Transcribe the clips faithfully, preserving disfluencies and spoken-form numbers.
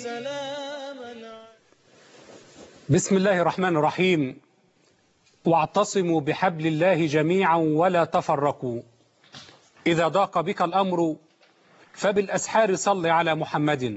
بسم الله الرحمن الرحيم. واعتصموا بحبل الله جميعا ولا تفرقوا. إذا ضاق بك الأمر فبالأسحار صل على محمد.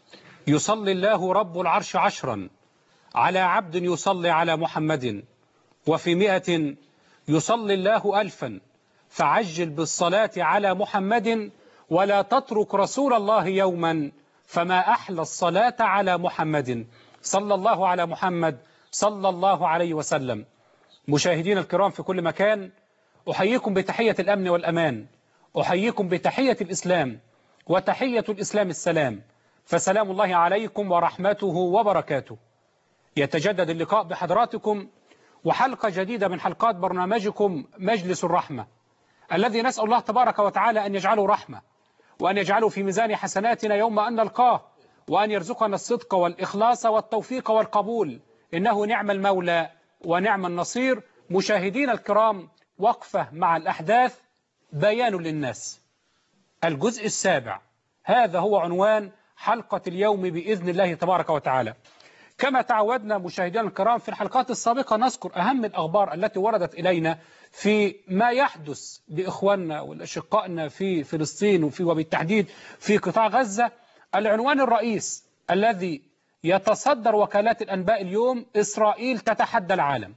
يصلي الله رب العرش عشرا على عبد يصلي على محمد. وفي مئة يصلي الله ألفا فعجل بالصلاة على محمد. ولا تترك رسول الله يوما فما أحلى الصلاة على محمد. صلى الله على محمد صلى الله عليه وسلم. مشاهدين الكرام في كل مكان، أحييكم بتحية الأمن والأمان، أحييكم بتحية الإسلام، وتحية الإسلام السلام، فسلام الله عليكم ورحمته وبركاته. يتجدد اللقاء بحضراتكم وحلقة جديدة من حلقات برنامجكم مجلس الرحمة، الذي نسأل الله تبارك وتعالى أن يجعله رحمة، وأن يجعله في ميزان حسناتنا يوم أن نلقاه، وأن يرزقنا الصدق والإخلاص والتوفيق والقبول، إنه نعم المولى ونعم النصير. مشاهدين الكرام، وقفة مع الأحداث بيان للناس، الجزء السابع، هذا هو عنوان حلقة اليوم بإذن الله تبارك وتعالى. كما تعودنا مشاهدينا الكرام في الحلقات السابقة نذكر أهم الأخبار التي وردت إلينا في ما يحدث لإخواننا والأشقائنا في فلسطين وفي وبالتحديد في قطاع غزة. العنوان الرئيس الذي يتصدر وكالات الأنباء اليوم: إسرائيل تتحدى العالم.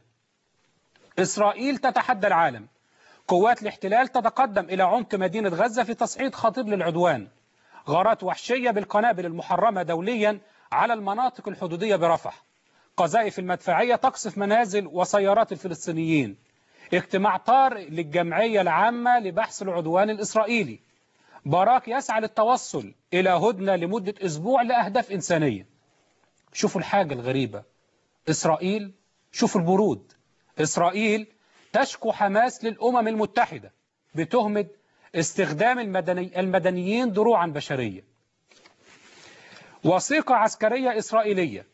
إسرائيل تتحدى العالم. قوات الاحتلال تتقدم إلى عمق مدينة غزة في تصعيد خطير للعدوان. غارات وحشية بالقنابل المحرمة دوليا على المناطق الحدودية برفح. قذائف المدفعية تقصف منازل وسيارات الفلسطينيين. اجتماع طارئ للجمعية العامة لبحث العدوان الإسرائيلي. باراك يسعى للتوصل إلى هدنة لمدة أسبوع لأهداف إنسانية. شوفوا الحاجة الغريبة، إسرائيل، شوفوا البرود، إسرائيل تشكو حماس للأمم المتحدة بتهمة استخدام المدني المدنيين دروعا بشرية. وثيقة عسكرية إسرائيلية: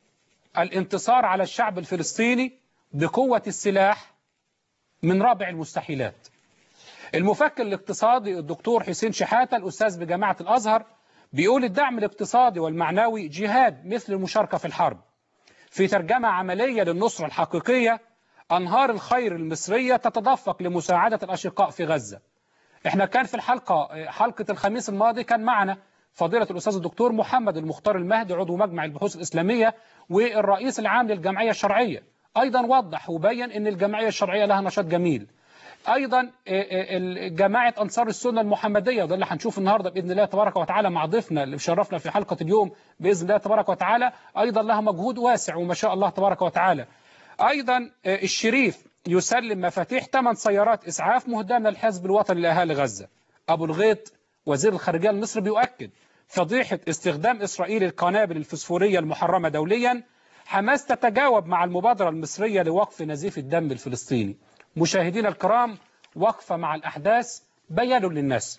الانتصار على الشعب الفلسطيني بقوة السلاح من رابع المستحيلات. المفكر الاقتصادي الدكتور حسين شحاتة الأستاذ بجامعة الأزهر بيقول: الدعم الاقتصادي والمعنوي جهاد مثل المشاركة في الحرب. في ترجمة عملية للنصرة الحقيقية: أنهار الخير المصرية تتدفق لمساعدة الأشقاء في غزة. احنا كان في الحلقة حلقة الخميس الماضي كان معنا فضيلة الأستاذ الدكتور محمد المختار المهدي عضو مجمع البحوث الإسلامية والرئيس العام للجمعية الشرعية، أيضا وضح وبين أن الجمعية الشرعية لها نشاط جميل. أيضا جماعة أنصار السنة المحمدية، وده اللي هنشوف النهاردة بإذن الله تبارك وتعالى مع ضيفنا اللي شرفنا في حلقة اليوم بإذن الله تبارك وتعالى، أيضا لها مجهود واسع وما شاء الله تبارك وتعالى. أيضا الشريف يسلم مفاتيح ثمان سيارات إسعاف مهداة من الحزب الوطني لأهالي غزة. أبو الغيط وزير الخارجية المصري بيؤكد فضيحة استخدام إسرائيل القنابل الفسفورية المحرمة دوليا. حماس تتجاوب مع المبادرة المصرية لوقف نزيف الدم الفلسطيني. مشاهدينا الكرام، وقفة مع الأحداث بيان للناس.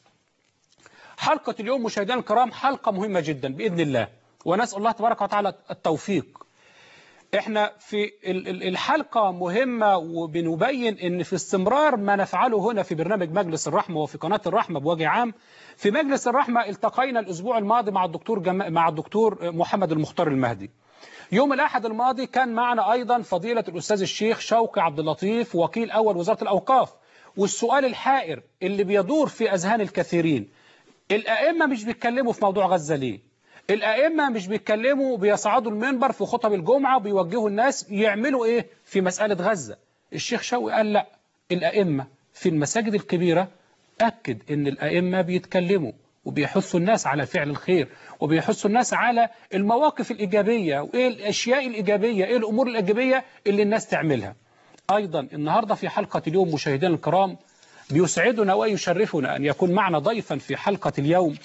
حلقة اليوم مشاهدينا الكرام حلقة مهمة جدا بإذن الله، ونسأل الله تبارك وتعالى التوفيق. احنا في الحلقة مهمة وبنبين ان في استمرار ما نفعله هنا في برنامج مجلس الرحمة وفي قناة الرحمة بوجه عام. في مجلس الرحمة التقينا الأسبوع الماضي مع الدكتور جم... مع الدكتور محمد المختار المهدي. يوم الأحد الماضي كان معنا أيضا فضيلة الأستاذ الشيخ شوقي عبد اللطيف وكيل أول وزارة الأوقاف. والسؤال الحائر اللي بيدور في أذهان الكثيرين: الأئمة مش بيتكلموا في موضوع غزة ليه؟ الأئمة مش بيتكلموا بيصعدوا المنبر في خطب الجمعة وبيوجهوا الناس يعملوا إيه في مسألة غزة؟ الشيخ شوقي قال لا، الأئمة في المساجد الكبيرة أكد إن الأئمة بيتكلموا وبيحثوا الناس على فعل الخير وبيحثوا الناس على المواقف الإيجابية وإيه الأشياء الإيجابية، إيه الأمور الإيجابية اللي الناس تعملها. أيضا النهاردة في حلقة اليوم مشاهدينا الكرام بيسعدنا ويشرفنا أن يكون معنا ضيفا في حلقة اليوم.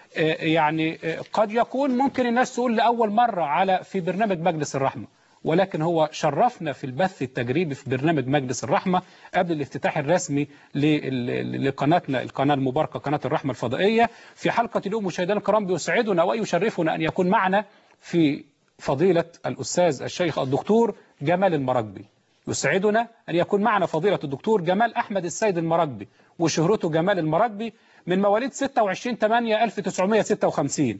يعني قد يكون ممكن الناس تقول لأول مرة على في برنامج مجلس الرحمة، ولكن هو شرفنا في البث التجريبي في برنامج مجلس الرحمة قبل الافتتاح الرسمي لقناتنا القناة المباركة قناة الرحمة الفضائية. في حلقة اليوم مشاهدينا الكرام بيسعدنا ويشرفنا أن يكون معنا في فضيلة الأستاذ الشيخ الدكتور جمال المراكبي. يسعدنا أن يكون معنا فضيلة الدكتور جمال أحمد السيد المراكبي، وشهرته جمال المراكبي من مواليد ستة وعشرين ثمانية ألف وتسعمائة وستة وخمسين،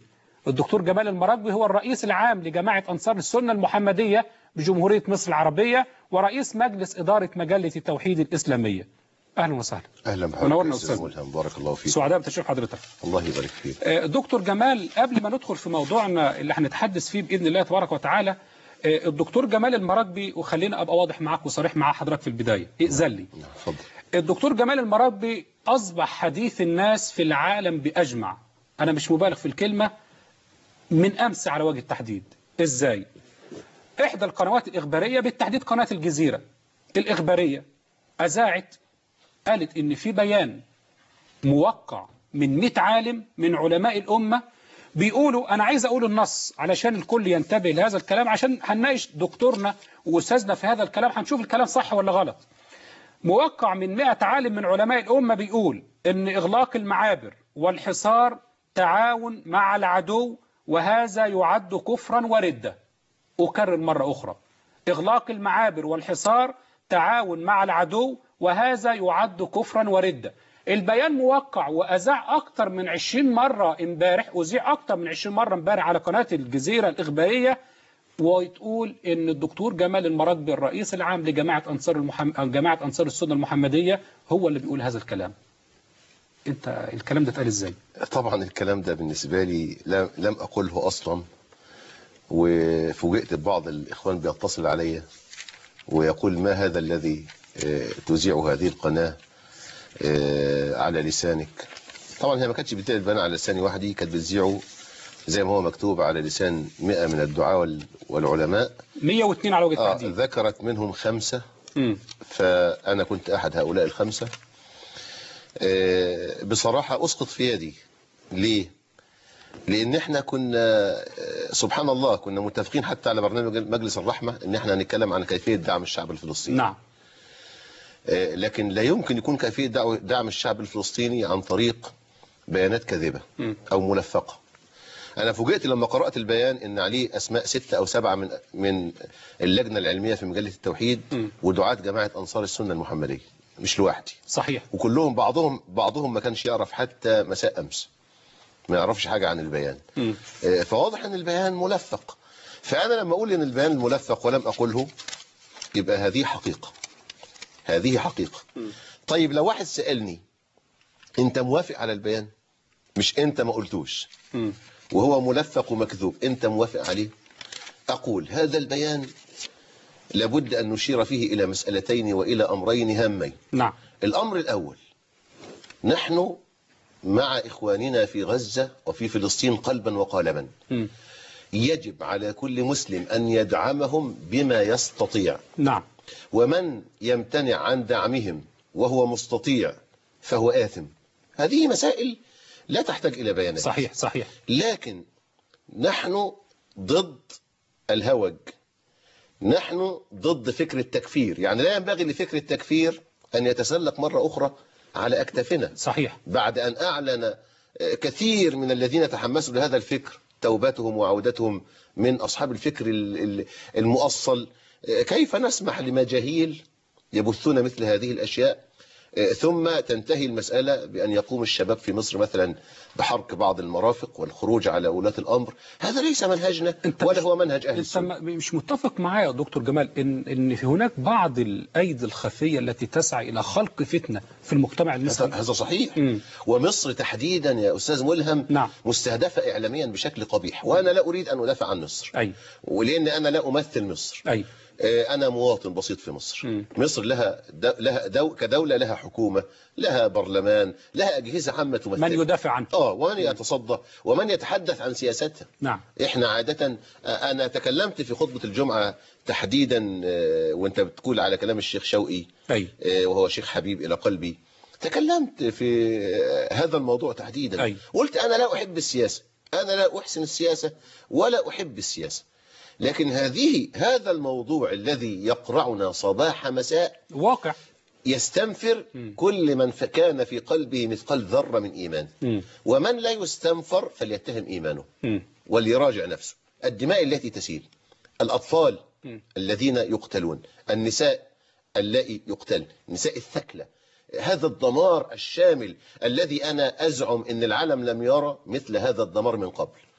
الدكتور جمال المراكبي هو الرئيس العام لجماعة أنصار السنة المحمدية بجمهورية مصر العربية ورئيس مجلس إدارة مجلة التوحيد الإسلامية. أهلا وسهلا. أهلا بحضرتك. ونورنا أستاذ ملهم. بارك الله فيك. سعداء بتشريف حضرتك. الله يبارك فيك. دكتور جمال، قبل ما ندخل في موضوعنا اللي هنتحدث فيه بإذن الله تبارك وتعالى، الدكتور جمال المراكبي، وخلينا أبقى واضح معاك وصريح مع حضرتك في البداية، ائذن لي. اتفضل. الدكتور جمال المراكبي أصبح حديث الناس في العالم بأجمع، أنا مش مبالغ في الكلمة، من أمس على وجه التحديد. إزاي؟ إحدى القنوات الإخبارية، بالتحديد قناة الجزيرة الإخبارية، أذاعت قالت إن في بيان موقع من مئة عالم من علماء الأمة بيقولوا، أنا عايز أقول النص علشان الكل ينتبه لهذا الكلام، عشان هنناقش دكتورنا وأستاذنا في هذا الكلام، هنشوف الكلام صح ولا غلط. موقع من مئة عالم من علماء الأمة بيقول إن إغلاق المعابر والحصار تعاون مع العدو، وهذا يعد كفرا وردة. أكرر مرة أخرى، إغلاق المعابر والحصار تعاون مع العدو، وهذا يعد كفرا وردة. البيان موقع وأذاع أكثر من عشرين مرة امبارح، أذيع أكثر من عشرين مرة امبارح على قناة الجزيرة الإخبارية، وتقول إن الدكتور جمال المراكبي الرئيس العام لجماعة أنصار المحم... جماعة أنصار السنة المحمدية هو اللي بيقول هذا الكلام. أنت الكلام ده اتقال إزاي؟ طبعا الكلام ده بالنسبة لي لم أقوله أصلا، وفوجئت ببعض الإخوان بيتصل علي ويقول ما هذا الذي تذيع هذه القناة على لسانك. طبعا هي ما كانتش بتذيع البيان على لساني وحدي، كانت بتذيعه زي ما هو مكتوب على لسان مئة من الدعاة والعلماء. مئة واثنين على وجه آه التحديد. ذكرت منهم خمسة. م. فأنا كنت أحد هؤلاء الخمسة. آه بصراحة أسقط في يدي. ليه؟ لأن احنا كنا سبحان الله كنا متفقين حتى على برنامج مجلس الرحمة ان احنا هنتكلم عن كيفية دعم الشعب الفلسطيني. نعم. آه لكن لا يمكن يكون كيفية دعم الشعب الفلسطيني عن طريق بيانات كاذبة م. أو ملفقة. أنا فوجئت لما قرأت البيان إن عليه أسماء ستة أو سبعة من من اللجنة العلمية في مجلة التوحيد م. ودعاة جماعة أنصار السنة المحمدية، مش لوحدي. صحيح. وكلهم بعضهم بعضهم ما كانش يعرف حتى مساء أمس، ما يعرفش حاجة عن البيان. م. فواضح إن البيان ملفق. فأنا لما أقول إن البيان الملفق ولم أقوله، يبقى هذه حقيقة. هذه حقيقة. م. طيب لو واحد سألني أنت موافق على البيان؟ مش أنت ما قلتوش. م. وهو ملفق ومكذوب، أنت موافق عليه؟ أقول هذا البيان لابد أن نشير فيه إلى مسألتين وإلى أمرين هامين. نعم. الأمر الأول، نحن مع إخواننا في غزة وفي فلسطين قلبا وقالبا. م. يجب على كل مسلم أن يدعمهم بما يستطيع. نعم. ومن يمتنع عن دعمهم وهو مستطيع فهو آثم. هذه مسائل لا تحتاج إلى بيانات. صحيح صحيح. لكن نحن ضد الهوج، نحن ضد فكر التكفير. يعني لا ينبغي لفكر التكفير أن يتسلق مرة أخرى على أكتافنا. صحيح. بعد أن أعلن كثير من الذين تحمسوا لهذا الفكر توبتهم وعودتهم من أصحاب الفكر المؤصل، كيف نسمح لمجاهيل يبثون مثل هذه الأشياء ثم تنتهي المسألة بأن يقوم الشباب في مصر مثلا بحرق بعض المرافق والخروج على ولاة الأمر؟ هذا ليس منهجنا ولا هو منهج أهل السنة. أنت مش متفق معايا يا دكتور جمال إن إن في هناك بعض الأيدي الخفية التي تسعى إلى خلق فتنة في المجتمع المصري؟ هذا صحيح. م. ومصر تحديدا يا أستاذ ملهم نعم. مستهدفة إعلاميا بشكل قبيح، وأنا لا أريد أن أدافع عن مصر. أي. ولأن أنا لا أمثل مصر. أي. أنا مواطن بسيط في مصر. م. مصر لها دو لها دو كدولة لها حكومة، لها برلمان، لها أجهزة عامة تمثل. من يدافع عنها. آه ومن يتصدى ومن يتحدث عن سياستها. نعم. إحنا عادة، أنا تكلمت في خطبة الجمعة تحديدا وأنت بتقول على كلام الشيخ شوقي. أي. وهو شيخ حبيب إلى قلبي. تكلمت في هذا الموضوع تحديدا. أي. قلت أنا لا أحب السياسة، أنا لا أحسن السياسة ولا أحب السياسة، لكن هذه هذا الموضوع الذي يقرعنا صباح مساء واقع يستنفر م. كل من كان في قلبه مثقال ذرة من إيمان. م. ومن لا يستنفر فليتهم إيمانه م. وليراجع نفسه. الدماء التي تسيل، الأطفال م. الذين يقتلون، النساء اللائي يقتلن، النساء الثكلى، هذا الدمار الشامل الذي أنا أزعم أن العالم لم يرى مثل هذا الدمار من قبل.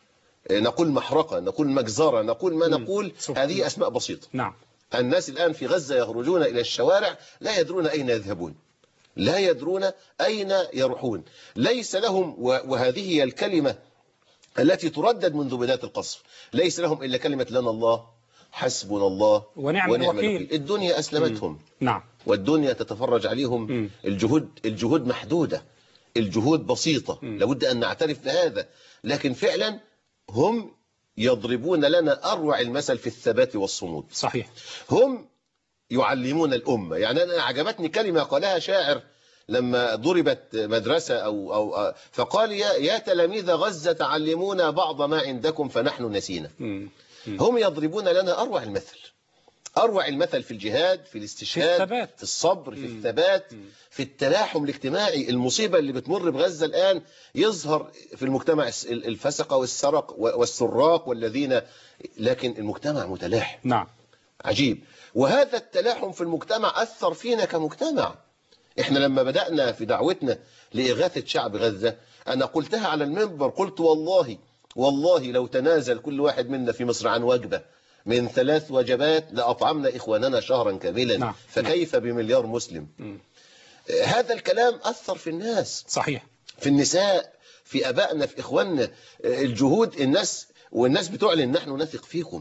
نقول محرقة، نقول مجزرة، نقول ما مم. نقول، سبحان الله. هذه أسماء بسيطة. نعم. الناس الآن في غزة يخرجون إلى الشوارع لا يدرون أين يذهبون، لا يدرون أين يروحون، ليس لهم، وهذه هي الكلمة التي تردد منذ بداية القصف، ليس لهم إلا كلمة لنا الله، حسبنا الله ونعم ونعم الوكيل. الوكيل. الدنيا أسلمتهم. مم. نعم. والدنيا تتفرج عليهم. مم. الجهود الجهود محدودة، الجهود بسيطة، مم. لابد أن نعترف بهذا، لكن فعلا هم يضربون لنا أروع المثل في الثبات والصمود. صحيح. هم يعلمون الأمة. يعني أنا عجبتني كلمة قالها شاعر لما ضربت مدرسة أو أو فقال يا يا تلاميذ غزة تعلمونا بعض ما عندكم فنحن نسينا. مم. مم. هم يضربون لنا أروع المثل، أروع المثل في الجهاد، في الاستشهاد، في, في الصبر، في مم. الثبات، مم. في التلاحم الاجتماعي. المصيبة اللي بتمر بغزة الآن يظهر في المجتمع الفسقة والسرق والسراق والذين، لكن المجتمع متلاحم. نعم. عجيب. وهذا التلاحم في المجتمع أثر فينا كمجتمع. احنا لما بدأنا في دعوتنا لإغاثة شعب غزة، أنا قلتها على المنبر، قلت والله والله لو تنازل كل واحد منا في مصر عن وجبة من ثلاث وجبات لأطعمنا إخواننا شهرا كاملا. نعم. فكيف بمليار مسلم؟ مم. هذا الكلام أثر في الناس، صحيح. في النساء، في أبائنا، في إخواننا. الجهود، الناس والناس بتعلن نحن نثق فيكم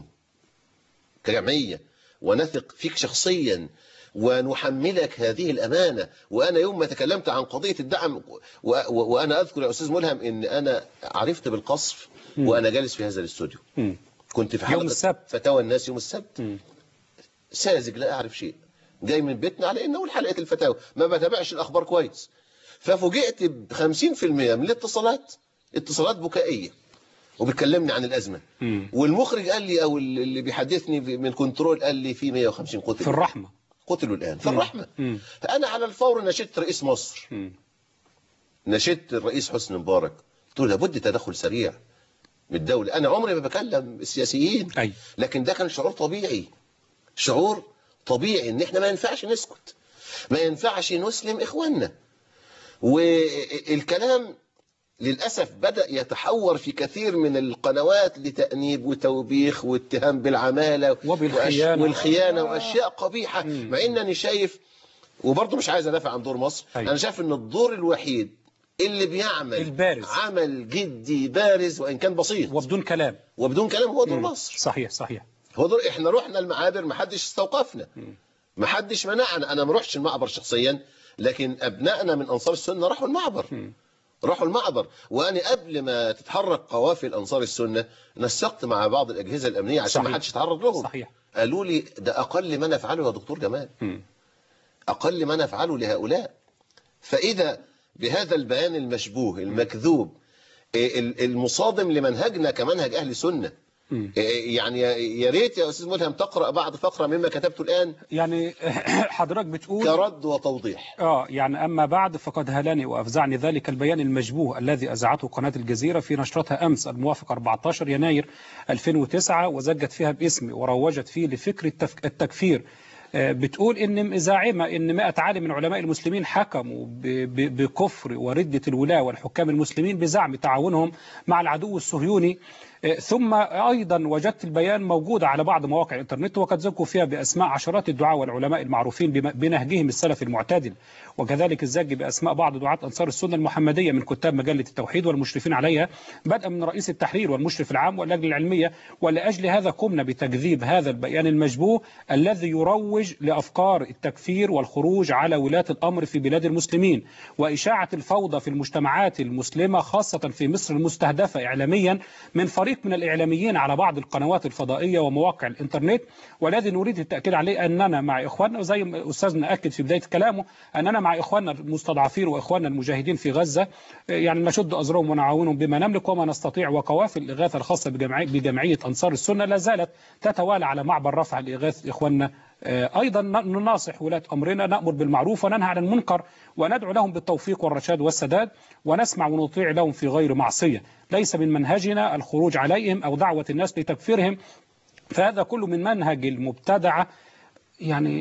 كجمعية، ونثق فيك شخصيا، ونحملك هذه الأمانة. وأنا يوم ما تكلمت عن قضية الدعم، وأنا أذكر يا أستاذ ملهم إن أنا عرفت بالقصف وأنا جالس في هذا الاستوديو. مم. كنت في يوم حلقة السبت. فتاوى الناس يوم السبت، مم. ساذج لا أعرف شيء، جاي من بيتنا على إنه حلقة الفتاوى، ما بتابعش الأخبار كويس. ففوجئت ب خمسين في المئة من الاتصالات اتصالات بكائية وبتكلمني عن الأزمة. مم. والمخرج قال لي، أو اللي بيحدثني من كنترول، قال لي في مئة وخمسين قتل في الرحمة، قتلوا الآن في الرحمة. مم. فأنا على الفور نشدت رئيس مصر، مم. نشدت الرئيس حسني مبارك، قلت له لابد تدخل سريع من الدولة. أنا عمري ما بكلم السياسيين، أي. لكن ده كان شعور طبيعي، شعور طبيعي إن إحنا ما ينفعش نسكت، ما ينفعش نسلم إخواننا. والكلام للأسف بدأ يتحور في كثير من القنوات لتأنيب وتوبيخ واتهام بالعمالة وبالخيانة والخيانة وأشياء قبيحة. مم. مع إنني شايف، وبرضه مش عايز أدافع عن دور مصر، أيوة. أنا شايف إن الدور الوحيد اللي بيعمل البارز، عمل جدي بارز وإن كان بسيط وبدون كلام وبدون كلام، هو دور مم. مصر. صحيح صحيح. هو دور، إحنا رحنا المعابر ما حدش استوقفنا، ما حدش منعنا. أنا ما رحتش المعبر شخصيا، لكن أبنائنا من أنصار السنة راحوا المعبر، مم. راحوا المعبر. وأنا قبل ما تتحرك قوافل أنصار السنة نسقت مع بعض الأجهزة الأمنية عشان ما حدش يتعرض لهم. صحيح. قالوا لي ده أقل ما نفعله يا دكتور جمال، مم. أقل ما نفعله لهؤلاء. فإذا بهذا البيان المشبوه المكذوب المصادم لمنهجنا كمنهج أهل السنة، مم. يعني يا ريت يا أستاذ ملهم تقرأ بعض فقرة مما كتبته الآن يعني حضرتك بتقول كرد وتوضيح. آه يعني أما بعد فقد هلاني وأفزعني ذلك البيان المشبوه الذي أذاعته قناة الجزيرة في نشرتها أمس الموافق أربعة عشر يناير ألفين وتسعة، وزجت فيها باسمي وروجت فيه لفكر التكفير. بتقول إن زاعمة إن مئة عالم من علماء المسلمين حكموا بكفر وردة الولاة والحكام المسلمين بزعم تعاونهم مع العدو الصهيوني. ثم أيضا وجدت البيان موجودة على بعض مواقع الإنترنت، وقد ذكروا فيها بأسماء عشرات الدعاة والعلماء المعروفين بنهجهم السلفي المعتدل، وكذلك الزج بأسماء بعض دعاة أنصار السنة المحمدية من كتاب مجلة التوحيد والمشرفين عليها، بدءا من رئيس التحرير والمشرف العام واللجنة العلمية. ولأجل هذا قمنا بتكذيب هذا البيان المشبوه الذي يروج لأفكار التكفير والخروج على ولاة الأمر في بلاد المسلمين، وإشاعة الفوضى في المجتمعات المسلمة خاصة في مصر المستهدفة إعلاميا من فريق من الإعلاميين على بعض القنوات الفضائية ومواقع الإنترنت. والذي نريد التأكيد عليه أننا مع إخواننا، وزي ما أستاذنا أكد في بداية كلامه أننا مع إخواننا المستضعفين وإخواننا المجاهدين في غزة، يعني نشد أزرهم ونعاونهم بما نملك وما نستطيع. وقوافل الإغاثة الخاصة بجمعية أنصار السنة لا زالت تتوالى على معبر رفح لإغاثة إخواننا. أيضا نناصح ولاة أمرنا، نأمر بالمعروف وننهى عن المنكر، وندعو لهم بالتوفيق والرشاد والسداد، ونسمع ونطيع لهم في غير معصية. ليس من منهجنا الخروج عليهم أو دعوة الناس لتكفيرهم، فهذا كله من منهج المبتدعة. يعني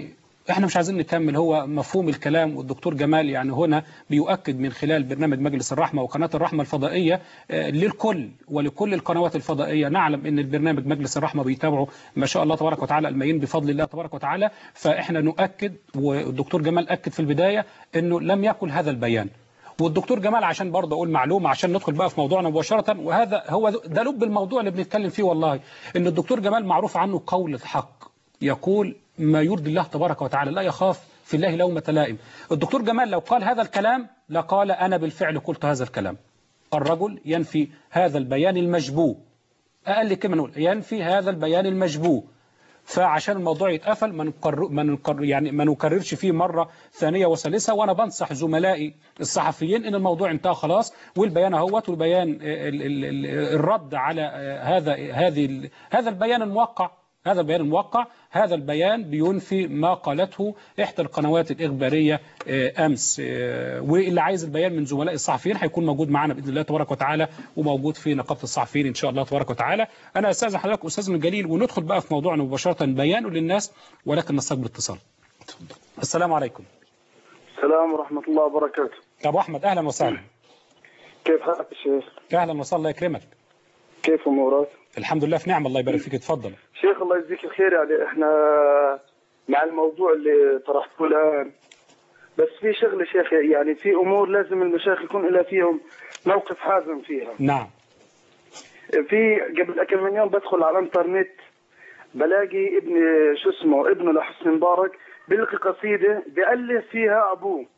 احنا مش عايزين نكمل. هو مفهوم الكلام، والدكتور جمال يعني هنا بيؤكد من خلال برنامج مجلس الرحمة وقناة الرحمة الفضائية للكل ولكل القنوات الفضائية. نعلم ان البرنامج مجلس الرحمة بيتابعه ما شاء الله تبارك وتعالى الملايين بفضل الله تبارك وتعالى. فاحنا نؤكد، والدكتور جمال أكد في البداية انه لم يكن هذا البيان. والدكتور جمال عشان برضه اقول معلومه عشان ندخل بقى في موضوعنا مباشره، وهذا هو ده لب الموضوع اللي بنتكلم فيه والله، ان الدكتور جمال معروف عنه قول الحق، يقول ما يرضي الله تبارك وتعالى، لا يخاف في الله لومة لائم. الدكتور جمال لو قال هذا الكلام لقال انا بالفعل قلت هذا الكلام. الرجل ينفي هذا البيان المشبوه، اقل كلمه نقول ينفي هذا البيان المشبوه. فعشان الموضوع يتقفل ما نكرر ما نكرر يعني ما نكررش فيه مره ثانيه وثالثه. وانا بنصح زملائي الصحفيين ان الموضوع انتهى خلاص، والبيان اهوت، والبيان الرد على هذا هذه هذا البيان الموقع هذا البيان الموقع هذا البيان بينفي ما قالته إحدى القنوات الإخبارية أمس. واللي عايز البيان من زملاء الصحفيين هيكون موجود معنا بإذن الله تبارك وتعالى، وموجود في نقابة الصحفيين إن شاء الله تبارك وتعالى. أنا أستاذن حضرتك أستاذنا الجليل وندخل بقى في موضوعنا مباشرة بيانه للناس، ولكن نستقبل اتصال. السلام عليكم. السلام ورحمة الله وبركاته. أبو أحمد أهلا وسهلا. كيف حالك يا شيخ؟ أهلا وسهلا، الله يكرمك. كيف أمورك؟ الحمد لله في نعم، الله يبارك فيك. اتفضل شيخ. الله يجزيك الخير. يعني احنا مع الموضوع اللي طرحته الآن، بس في شغله شيخ، يعني في امور لازم المشايخ يكون لها فيهم موقف حازم فيها. نعم. في قبل كم من يوم بدخل على الانترنت بلاقي ابن شو اسمه ابنه لحسني مبارك بيلقي قصيده بيألف فيها ابوه.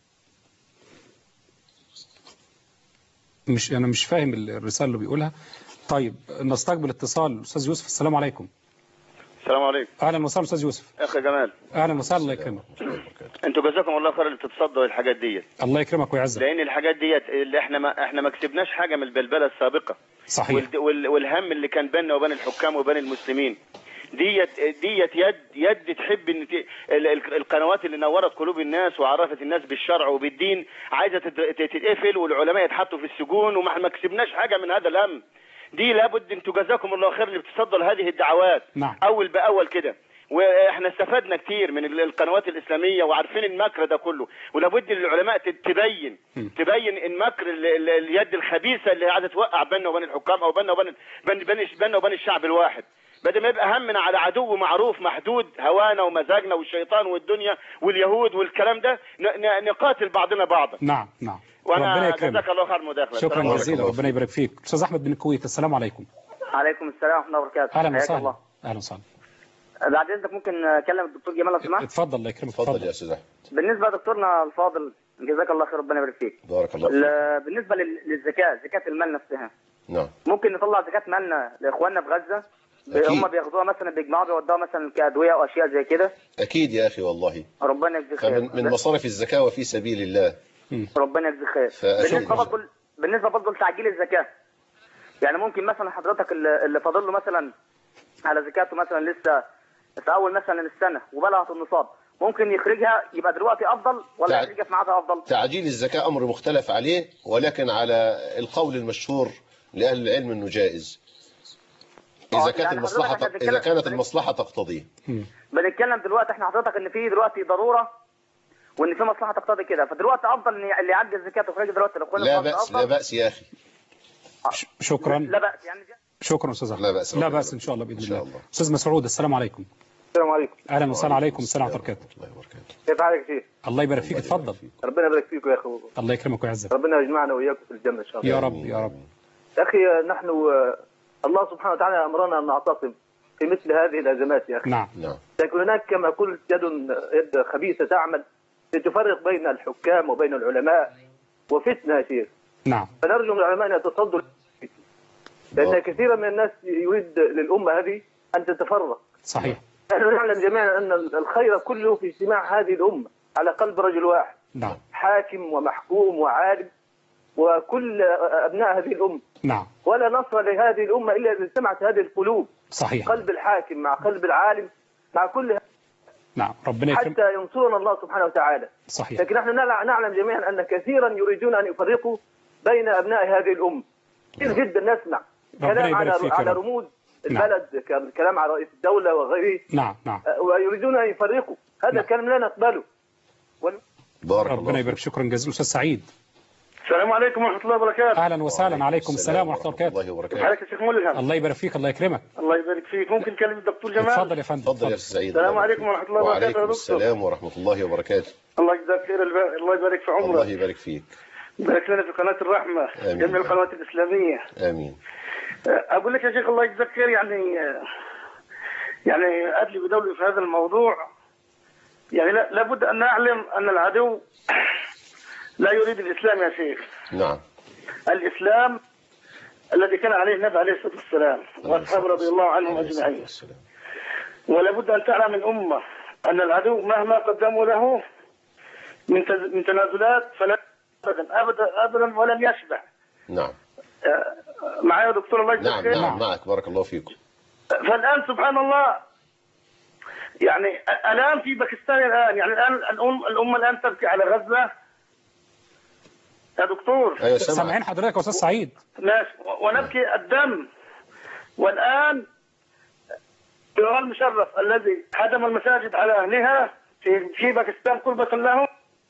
مش انا مش فاهم الرساله اللي بيقولها. طيب نستقبل اتصال استاذ يوسف. السلام عليكم. السلام عليكم. اهلا وسهلا استاذ يوسف. اخي جمال. اهلا وسهلا، الله يكرمك. انتوا جزاكم الله خير اللي بتتصدوا الحاجات ديت. الله يكرمك ويعزك. لان الحاجات ديت اللي احنا ما احنا ما كسبناش حاجه من البلبله السابقه. صحيح. وال... والهم اللي كان بيننا وبين الحكام وبين المسلمين ديت ديت يد يد تحب ان ت... القنوات اللي نورت قلوب الناس وعرفت الناس بالشرع وبالدين عايزه تتقفل والعلماء يتحطوا في السجون، وما ما كسبناش حاجه من هذا الهم. دي لابد انتوا جزاكم الله خير اللي بتصدوا لهذه الدعوات. نعم. اول باول كده، واحنا استفدنا كتير من القنوات الاسلاميه وعارفين المكر ده كله، ولابد للعلماء تبين م. تبين المكر اليد الخبيثه اللي عايزه توقع بيننا وبين الحكام او بيننا وبين بيننا وبين الشعب الواحد. بدل ما يبقى همنا على عدو معروف محدود هوانا ومزاجنا والشيطان والدنيا واليهود والكلام ده، نقاتل بعضنا بعضا. نعم نعم. وانا جزاك الله خير مداخله. شكرا جزيلا، ربنا يبارك فيك. استاذ احمد بن الكويت. السلام عليكم. عليكم السلام ورحمه الله وبركاته. اهلا وسهلا. اهلا وسهلا. بعد اذنك ممكن اكلم الدكتور جمال لو سمحت؟ اتفضل الله يكرمك. اتفضل يا استاذ احمد. بالنسبه لدكتورنا الفاضل جزاك الله خير ربنا يبارك فيك. بارك الله فيك. بالنسبه للزكاه، زكاه المال نفسها. نعم. ممكن نطلع زكاه مالنا لاخواننا في غزه؟ هم بياخدوها مثلا بيجمعوها بيودوها مثلا كادويه او اشياء زي كده. اكيد يا اخي والله. ربنا يجزيك خير. من, من مصارف الزكاه وفي سبيل الله. ربنا يجزيك خير. بالنسبه برضه بالنسبه برضه لتعجيل الزكاه، يعني ممكن مثلا حضرتك اللي فاضل له مثلا على زكاته مثلا لسه في اول مثلا السنه وبلغت النصاب، ممكن يخرجها يبقى دلوقتي افضل ولا تع... يخرجها في ميعادها افضل؟ تعجيل الزكاه امر مختلف عليه، ولكن على القول المشهور لاهل العلم انه جائز اذا كانت يعني المصلحه ت... اذا كانت المصلحه تقتضيه. بنتكلم دلوقتي احنا حضرتك ان في دلوقتي ضروره وان في مصلحه تقتضي كده، فدلوقتي افضل ان اللي يعجل الزكاه ويخرجها دلوقتي لاخواننا. لا باس لا باس يا اخي. شكرا. لا باس يعني. شكرا استاذ احمد. لا باس لا باس ان شاء الله باذن الله. استاذ مسعود. السلام عليكم. السلام عليكم. اهلا وسهلا. عليكم السلام ورحمه الله وبركاته. كيف حالك يا شيخ؟ الله يبارك فيك. اتفضل. ربنا يبارك فيك يا اخي. الله يكرمك ويعزك. ربنا يجمعنا واياكم في الجنه ان شاء الله. يا رب يا رب. يا اخي نحن الله سبحانه وتعالى امرنا ان نعتصم في مثل هذه الازمات يا اخي. نعم نعم. لكن هناك كما قلت يد يد خبيثه تعمل لتفرق بين الحكام وبين العلماء وفتنه يا شيخ. نعم. فنرجو من العلماء ان يتصدوا، لان كثيرا من الناس يريد للامه هذه ان تتفرق. صحيح. نحن نعلم جميعا ان الخير كله في اجتماع هذه الامه على قلب رجل واحد. نعم. حاكم ومحكوم وعالم وكل ابناء هذه الامه. نعم. ولا نصر لهذه الامه الا اذا اجتمعت هذه القلوب. صحيح. قلب الحاكم مع قلب العالم مع كل. نعم. ربنا يكرم. حتى ينصرنا الله سبحانه وتعالى. صحيح. لكن نحن نعلم جميعا ان كثيرا يريدون ان يفرقوا بين ابناء هذه الامه. كثير جدا نسمع كلام على على رموز البلد. نعم. كلام على رئيس الدوله وغيره. نعم نعم. ويريدون ان يفرقوا. هذا نعم. الكلام لا نقبله. بارك ربنا يبارك. شكرا جزيلا أستاذ سعيد. السلام عليكم ورحمة الله وبركاته. أهلا وسهلا. عليكم السلام ورحمة الله وبركاته. حياك يا شيخ ملهم. الله يبارك فيك. الله يكرمك. الله يبارك فيك. ممكن كلمة الدكتور جمال؟ اتفضل يا فندم. اتفضل يا أستاذ سعيد. السلام عليكم ورحمة الله وبركاته. وعليكم السلام ورحمة الله وبركاته. الله يجزاك خير. الله يبارك في عمرك. الله يبارك فيك. بارك لنا في قناة الرحمة. جميع القنوات الإسلامية. آمين. أقول لك يا شيخ الله يجزاك خير، يعني يعني أدلي بدولي في هذا الموضوع. يعني لابد أن نعلم أن العدو لا يريد الإسلام يا شيخ. نعم. الإسلام الذي كان عليه النبي عليه الصلاة والسلام وأصحابه رضي الله عنهم أجمعين. ولابد أن تعلم الأمة أن العدو مهما قدموا له من من تنازلات فلا أبدا أبدا أبدا ولن يشبع. نعم. معايا دكتور الله يجزاك خير. نعم نعم معك بارك الله فيكم. فالآن سبحان الله يعني الآن في باكستان الآن يعني الآن الأم الأمة الآن تبكي على غزة يا دكتور. أيوة سامعين حضرتك يا أستاذ سعيد. ماشي. ونبكي الدم. والآن الجنرال مشرف الذي هدم المساجد على أهلها في في باكستان قربة لهم،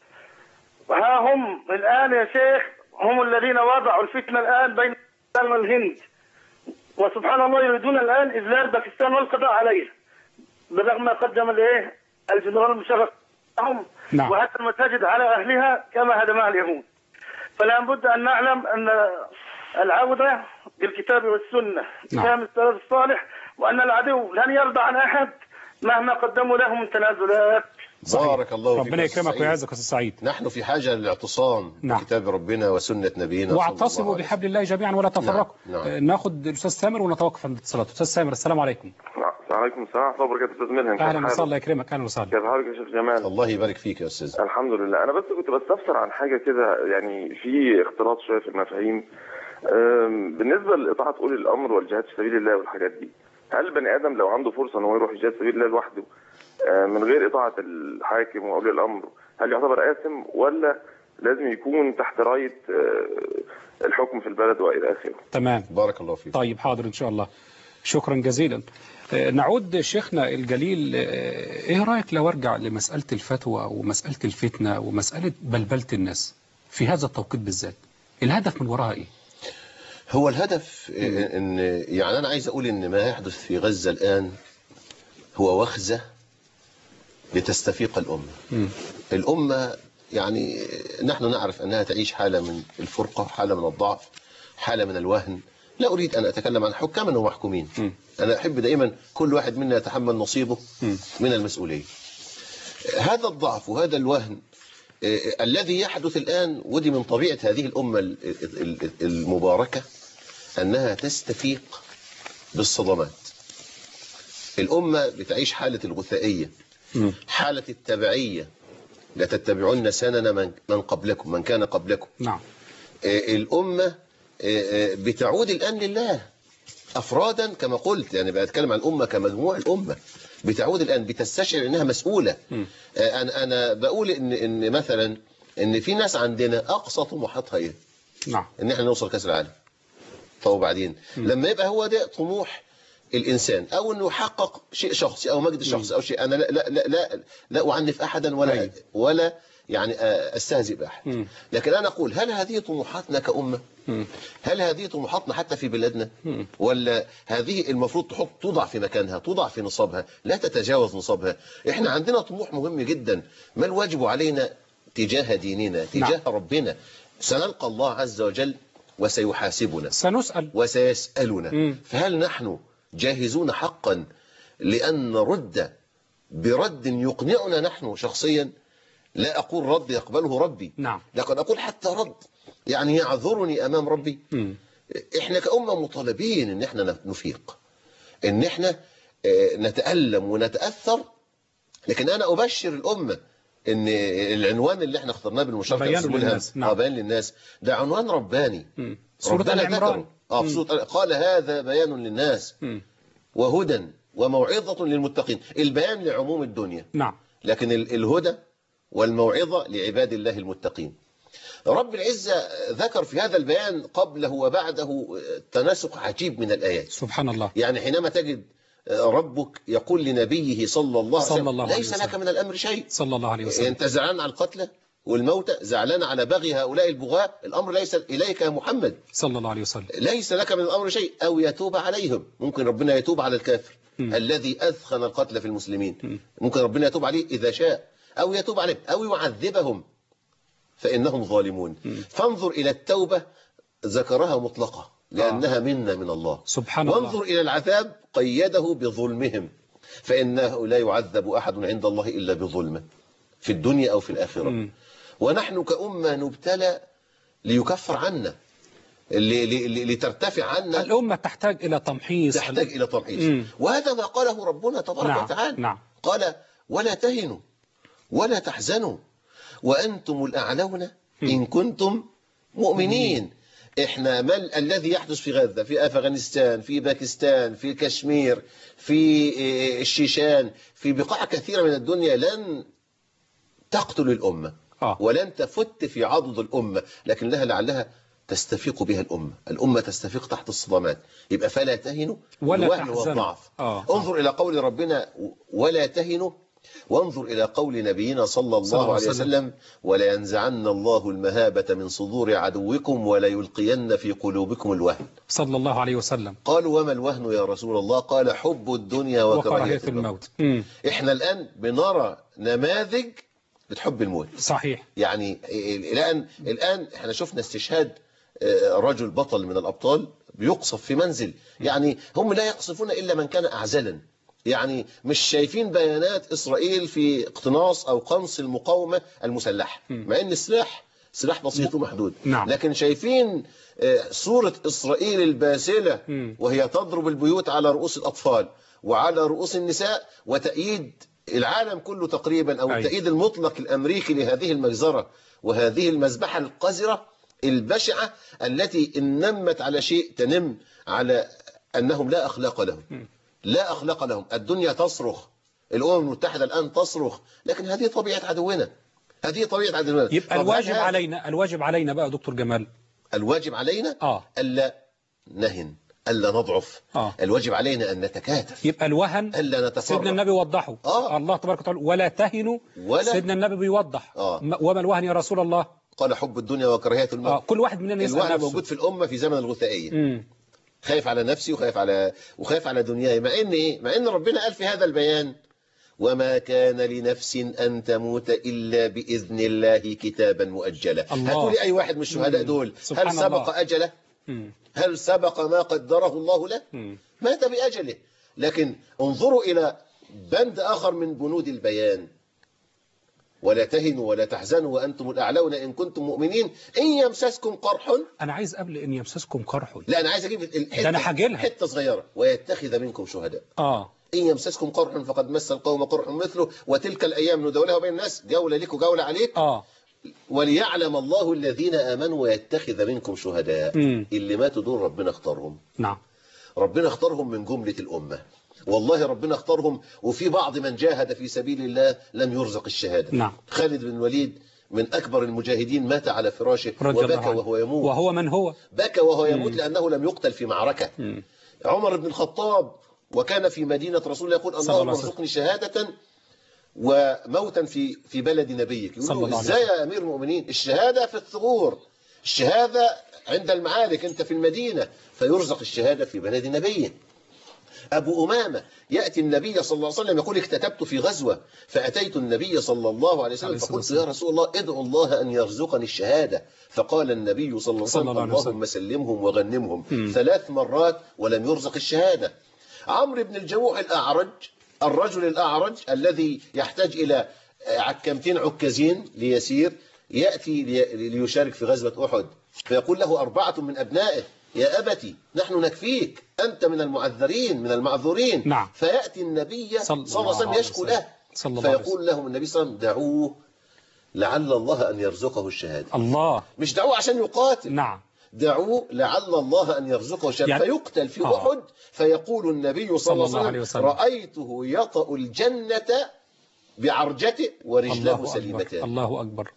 وها هم الآن يا شيخ هم الذين وضعوا الفتنة الآن بين باكستان والهند، وسبحان الله يريدون الآن إذلال باكستان والقضاء عليه بالرغم ما قدم الايه الجنرال المشرف لهم. نعم. وهدم المساجد على أهلها كما هدمها اليهود. فلا بد أن نعلم أن العودة بالكتاب والسنة كامل السلف الصالح، وأن العدو لن يرضى عن أحد مهما قدموا له من تنازلات. بارك الله فيك. ربنا يكرمك ويعزك يا أستاذ سعيد. نحن في حاجة للاعتصام نعم. بكتاب ربنا وسنة نبينا. واعتصموا بحبل الله جميعا ولا تفرقوا. نعم. نعم. ناخد الأستاذ سامر ونتوقف عند الاتصالات. أستاذ سامر السلام عليكم. وعليكم السلام ورحمة الله وبركاته. أستاذ ملهم. أهلا وسهلا. الله يكرمك. أهلا وسهلا. كيف حالك يا شيخ جمال؟ الله يبارك فيك يا أستاذ. الحمد لله. أنا بس كنت بستفسر عن حاجة كده، يعني في اختلاط شوية في المفاهيم بالنسبة لإطاعة أولي الأمر والجهاد في سبيل الله والحاجات دي. هل البني آدم لو عنده فرصة إنه يروح يجاهد في سبيل الله لوحده من غير إطاعة الحاكم وأولي الأمر هل يعتبر آثم، ولا لازم يكون تحت راية الحكم في البلد وإلى آخره؟ تمام. بارك الله فيك. طيب حاضر إن شاء الله. شكرا جزيلا. نعود شيخنا الجليل، إيه رأيك لو أرجع لمسألة الفتوى ومسألة الفتنة ومسألة بلبلة الناس في هذا التوقيت بالذات؟ الهدف من وراها إيه؟ هو الهدف إن يعني أنا عايز أقول إن ما يحدث في غزة الآن هو وخزة لتستفيق الأمة. م. الأمة يعني نحن نعرف أنها تعيش حالة من الفرقة، حالة من الضعف، حالة من الوهن. لا أريد أن أتكلم عن حكاما ومحكومين. م. أنا أحب دائما كل واحد منا يتحمل نصيبه م. من المسؤولية. هذا الضعف وهذا الوهن الذي يحدث الآن، ودي من طبيعة هذه الأمة المباركة أنها تستفيق بالصدمات. الأمة بتعيش حالة الغثائية، حالة التبعية، لا تتبعون سنن من قبلكم من كان قبلكم. نعم. الأمة بتعود الآن لله أفرادا كما قلت، يعني بتكلم عن الأمة كمجموع الأمة بتعود الآن بتستشعر أنها مسؤولة. م. أنا أنا بقول إن إن مثلا إن في ناس عندنا أقصى طموحاتها إيه؟ نعم. إن إحنا نوصل كأس العالم. طب وبعدين م. لما يبقى هو ده طموح الإنسان، أو إنه يحقق شيء شخصي أو مجد شخصي أو شيء، أنا لا لا لا لا, لا أعنف أحدا ولا أي. ولا يعني أستهزئ بأحد. م. لكن أنا أقول هل هذه طموحاتنا كأمة؟ م. هل هذه طموحاتنا حتى في بلادنا؟ م. ولا هذه المفروض تحط توضع في مكانها، توضع في نصابها، لا تتجاوز نصابها؟ إحنا عندنا طموح مهم جدا. ما الواجب علينا تجاه ديننا، تجاه نعم. ربنا؟ سنلقى الله عز وجل وسيحاسبنا، سنسأل وسيسألنا. م. فهل نحن جاهزون حقا لأن نرد برد يقنعنا نحن شخصيا؟ لا أقول رد يقبله ربي، نعم. لكن أقول حتى رد يعني يعذرني أمام ربي. م. إحنا كأمة مطالبين إن إحنا نفيق، إن إحنا نتألم ونتأثر. لكن أنا أبشر الأمة إن العنوان اللي إحنا اخترناه بالمشاركة بيان للناس، نعم. بيان للناس ده عنوان رباني. م. سورة العمران آه قال هذا بيان للناس م. وهدى وموعظة للمتقين. البيان لعموم الدنيا، نعم. لكن الهدى والموعظة لعباد الله المتقين. رب العزة ذكر في هذا البيان قبله وبعده تناسق عجيب من الآيات، سبحان الله. يعني حينما تجد ربك يقول لنبيه صلى الله عليه وسلم ليس لك من الأمر شيء صلى الله عليه وسلم. أنت زعلان على القتلى والموتى، زعلان على بغي هؤلاء البغاة، الأمر ليس إليك يا محمد صلى الله عليه وسلم. ليس لك من الأمر شيء، أو يتوب عليهم، ممكن ربنا يتوب على الكافر م. الذي أثخن القتل في المسلمين م. ممكن ربنا يتوب عليه إذا شاء، أو يتوب عليهم أو يعذبهم فإنهم ظالمون. م. فانظر إلى التوبة ذكرها مطلقة لأنها آه. منا من الله سبحان الله. وانظر إلى العذاب قيده بظلمهم، فإنه لا يعذب أحد عند الله إلا بظلمه في الدنيا أو في الآخرة. م. ونحن كأمة نبتلى ليكفر عنا، لترتفع عنا. الأمة تحتاج إلى تمحيص، تحتاج إلى تمحيص. وهذا ما قاله ربنا تبارك نعم. وتعالى. نعم. قال ولا تهنوا ولا تحزنوا وأنتم الأعلون إن كنتم مؤمنين. إحنا ما الذي يحدث في غزة، في أفغانستان، في باكستان، في كشمير، في الشيشان، في بقاع كثيرة من الدنيا لن تقتل الأمة آه. ولن تفت في عضد الأمة، لكن لها لعلها تستفيق بها الأمة. الأمة تستفيق تحت الصدمات. يبقى فلا تهنوا الوهن والضعف. آه. انظر إلى قول ربنا ولا تهنوا، وانظر إلى قول نبينا صلى الله عليه وسلم ولا ينزعن الله المهابة من صدور عدوكم ولا يلقين في قلوبكم الوهن صلى الله عليه وسلم. قالوا وما الوهن يا رسول الله؟ قال حب الدنيا وكراهية الموت. الموت. إحنا الآن بنرى نماذج بتحب الموت. صحيح. يعني الآن الآن احنا شفنا استشهاد رجل بطل من الأبطال بيقصف في منزل، يعني هم لا يقصفون إلا من كان أعزلا، يعني مش شايفين بيانات إسرائيل في اقتناص أو قنص المقاومة المسلحة، مع أن السلاح سلاح بسيط ومحدود. نعم. لكن شايفين صورة إسرائيل الباسلة وهي تضرب البيوت على رؤوس الأطفال وعلى رؤوس النساء، وتأييد العالم كله تقريبا، أو التأييد المطلق الأمريكي لهذه المجزرة وهذه المذبحة القذرة البشعة التي إن نمت على شيء تنم على أنهم لا أخلاق لهم. لا أخلاق لهم. الدنيا تصرخ، الأمم المتحدة الآن تصرخ، لكن هذه طبيعة عدونا، هذه طبيعة عدونا. يبقى الواجب علينا، الواجب علينا بقى دكتور جمال، الواجب علينا آه. ألا نهن، ألا نضعف. آه. الواجب علينا أن نتكاتف. يبقى الوهن ألا نتفرق. سيدنا النبي وضحه. آه. الله تبارك وتعالى ولا تهنوا ولا... سيدنا النبي بيوضح. آه. وما الوهن يا رسول الله؟ قال حب الدنيا وكراهية الموت. آه. كل واحد مننا يسأل نفسه. الوهن موجود في الأمة في زمن الغثائية. م. خايف على نفسي وخايف على وخايف على دنياي، مع ان ايه مع ان ربنا قال في هذا البيان وما كان لنفس ان تموت الا باذن الله كتابا مؤجلا. هتقولي اي واحد من الشهداء دول هل سبق الله. اجله؟ مم. هل سبق ما قدره الله له؟ مم. مات باجله. لكن انظروا الى بند اخر من بنود البيان ولا تهنوا ولا تحزنوا وأنتم الأعلون إن كنتم مؤمنين إن يمسسكم قرح. أنا عايز قبل إن يمسسكم قرح، لا أنا عايز أجيب الحتة، ده أنا هجيلها حتة صغيرة ويتخذ منكم شهداء. آه إن يمسسكم قرح فقد مس القوم قرح مثله وتلك الأيام نداولها بين الناس، جولة لك وجولة عليك. آه وليعلم الله الذين آمنوا ويتخذ منكم شهداء. م. اللي ماتوا دول ربنا اختارهم. نعم. ربنا اختارهم من جملة الأمة، والله ربنا اختارهم. وفي بعض من جاهد في سبيل الله لم يرزق الشهادة. نعم. خالد بن الوليد من أكبر المجاهدين مات على فراشه وبكى وهو يموت. وهو من هو؟ بكى وهو يموت. م. لأنه لم يقتل في معركة. م. عمر بن الخطاب وكان في مدينة رسول الله يقول اللهم ارزقني شهادة وموتا في في بلد نبيك. يقول له ازاي يا أمير المؤمنين؟ الشهادة في الثغور، الشهادة عند المعارك، أنت في المدينة، فيرزق الشهادة في بلد نبيه. أبو أمامة يأتي النبي صلى الله عليه وسلم يقول اكتتبت في غزوة فأتيت النبي صلى الله عليه وسلم فقلت يا رسول الله ادعو الله أن يرزقني الشهادة، فقال النبي صلى الله عليه وسلم اللهم سلمهم وغنمهم م. ثلاث مرات ولم يرزق الشهادة. عمرو بن الجموح الأعرج، الرجل الأعرج الذي يحتاج إلى عكمتين عكازين ليسير، يأتي ليشارك في غزوة أحد فيقول له أربعة من أبنائه يا أبتي نحن نكفيك، أنت من المعذرين من المعذورين. نعم. فيأتي النبي صلى الله عليه وسلم يشكو له فيقول لهم النبي صلى الله عليه وسلم دعوه لعل الله أن يرزقه الشهادة. الله، مش دعوه عشان يقاتل. نعم. دعوه لعل الله أن يرزقه الشهادة. يعني فيقتل في آه. أحد فيقول النبي صلى الله عليه وسلم رأيته يطأ الجنة بعرجته ورجله سليمتان. الله أكبر.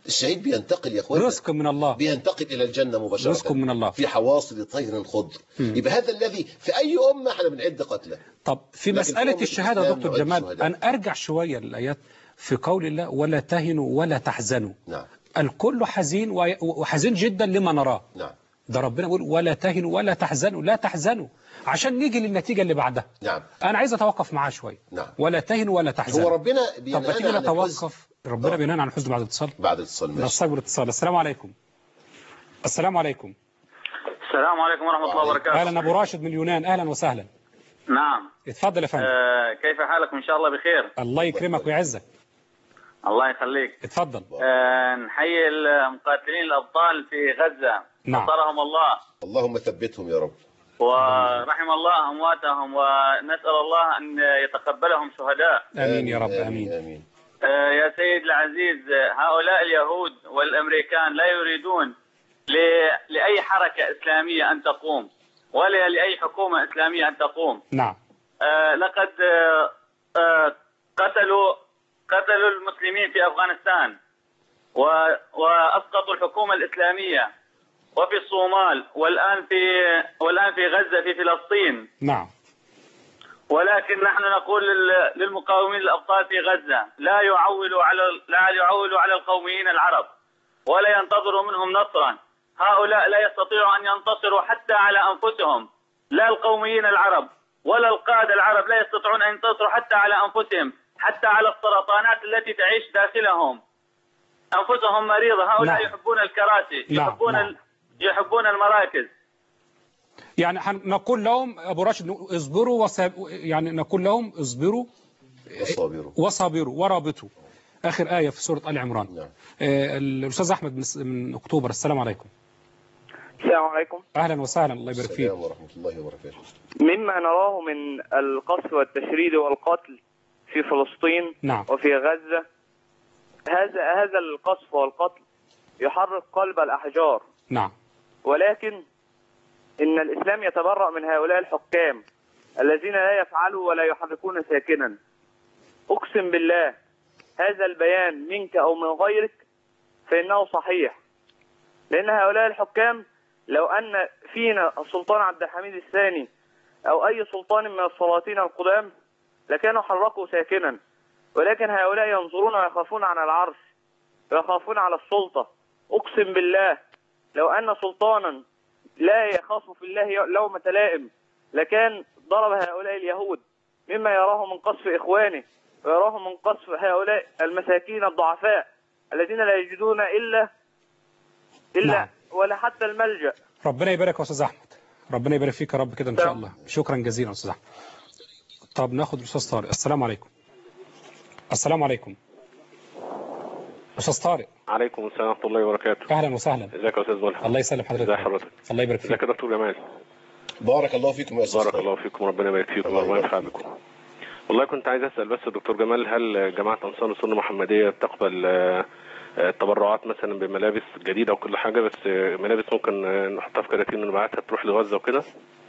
الشهيد بينتقل يا اخوانا، رزق من الله، بينتقل الى الجنه مباشره، رزق من الله في حواصل طير خضر. يبقى هذا الذي في اي امه احنا بنعد قتله. طب في مساله الشهاده يا دكتور جمال، انا ارجع شويه للايات في قول الله ولا تهنوا ولا تحزنوا. نعم. الكل حزين وحزين جدا لما نراه. نعم. ده ربنا بيقول ولا تهنوا ولا تحزنوا، لا تحزنوا عشان نيجي للنتيجه اللي بعدها. نعم. انا عايز اتوقف معاه شويه. نعم. ولا تهنوا ولا تحزنوا. هو ربنا بينهانا. طب تيجي نتوقف، ربنا بينهانا عن الحزن بعد الاتصال. بعد الاتصال ماشي. نستقبل اتصال. السلام عليكم. السلام عليكم. السلام عليكم ورحمه الله وبركاته. اهلا ابو راشد من اليونان، اهلا وسهلا. نعم. اتفضل يا فندم. آه كيف حالكم؟ ان شاء الله بخير. الله يكرمك ويعزك. الله يخليك. اتفضل. آه نحيي المقاتلين الابطال في غزه. نعم. نصرهم الله. اللهم ثبتهم يا رب. ورحم الله امواتهم، ونسال الله ان يتقبلهم شهداء. امين يا رب. امين. امين. آه يا سيد العزيز، هؤلاء اليهود والامريكان لا يريدون لاي حركه اسلاميه ان تقوم، ولا لاي حكومه اسلاميه ان تقوم. نعم. آه لقد آه آه قتلوا قتلوا المسلمين في افغانستان، واسقطوا الحكومه الاسلاميه، وفي الصومال، والان في والان في غزه في فلسطين. نعم. ولكن نحن نقول للمقاومين الابطال في غزه لا يعولوا على لا يعولوا على القوميين العرب، ولا ينتظروا منهم نصرا. هؤلاء لا يستطيعوا ان ينتصروا حتى على انفسهم، لا القوميين العرب ولا القادة العرب لا يستطيعون ان ينتصروا حتى على انفسهم، حتى على السرطانات التي تعيش داخلهم. انفسهم مريضة. هؤلاء نعم. يحبون الكراسي، نعم. يحبون نعم. ال... يحبون المراكز. يعني نقول لهم ابو راشد اصبروا وساب... يعني نقول لهم اصبروا وصابروا وصابروا ورابطوا. اخر آية في سورة آل عمران. نعم. آه الاستاذ احمد من اكتوبر. السلام عليكم. السلام عليكم. اهلا وسهلا. الله يبارك فيك. السلام ورحمة الله وبركاته. مما نراه من القصف والتشريد والقتل في فلسطين نعم. وفي غزة، هذا هذا القصف والقتل يحرك قلب الأحجار. نعم. ولكن إن الإسلام يتبرأ من هؤلاء الحكام الذين لا يفعلوا ولا يحركون ساكنا. أقسم بالله هذا البيان منك أو من غيرك فإنه صحيح، لأن هؤلاء الحكام لو أن فينا السلطان عبد الحميد الثاني أو أي سلطان من السلاطين القدام لكانوا حركوا ساكنا، ولكن هؤلاء ينظرون ويخافون عن العرش ويخافون على السلطة. أقسم بالله لو أن سلطانا لا يخاف في الله لومة لائم لكان ضرب هؤلاء اليهود مما يراه من قصف إخوانه ويراه من قصف هؤلاء المساكين الضعفاء الذين لا يجدون إلا إلا نعم. ولا حتى الملجأ. ربنا يبارك يا أستاذ أحمد، ربنا يبارك فيك يا رب كده إن شاء الله. شكرا جزيلا أستاذ أحمد. طب ناخد الأستاذ طارق. السلام عليكم. السلام عليكم أستاذ طارق. عليكم السلام ورحمة الله وبركاته. أهلا وسهلا. ازيك يا أستاذ ملحم؟ الله يسلم حضرتك. ازي حضرتك؟ الله يبارك فيك. ازيك يا دكتور جمال؟ بارك الله فيكم يا أستاذ. بارك الله فيكم، ربنا يبارك فيكم وربنا ينفع بكم. والله كنت عايز أسأل بس دكتور جمال، هل جماعة أنصار السنة المحمدية تقبل التبرعات مثلا بملابس جديدة وكل حاجة، بس ملابس ممكن نحطها في كراتين ونبعتها تروح لغزة وكده؟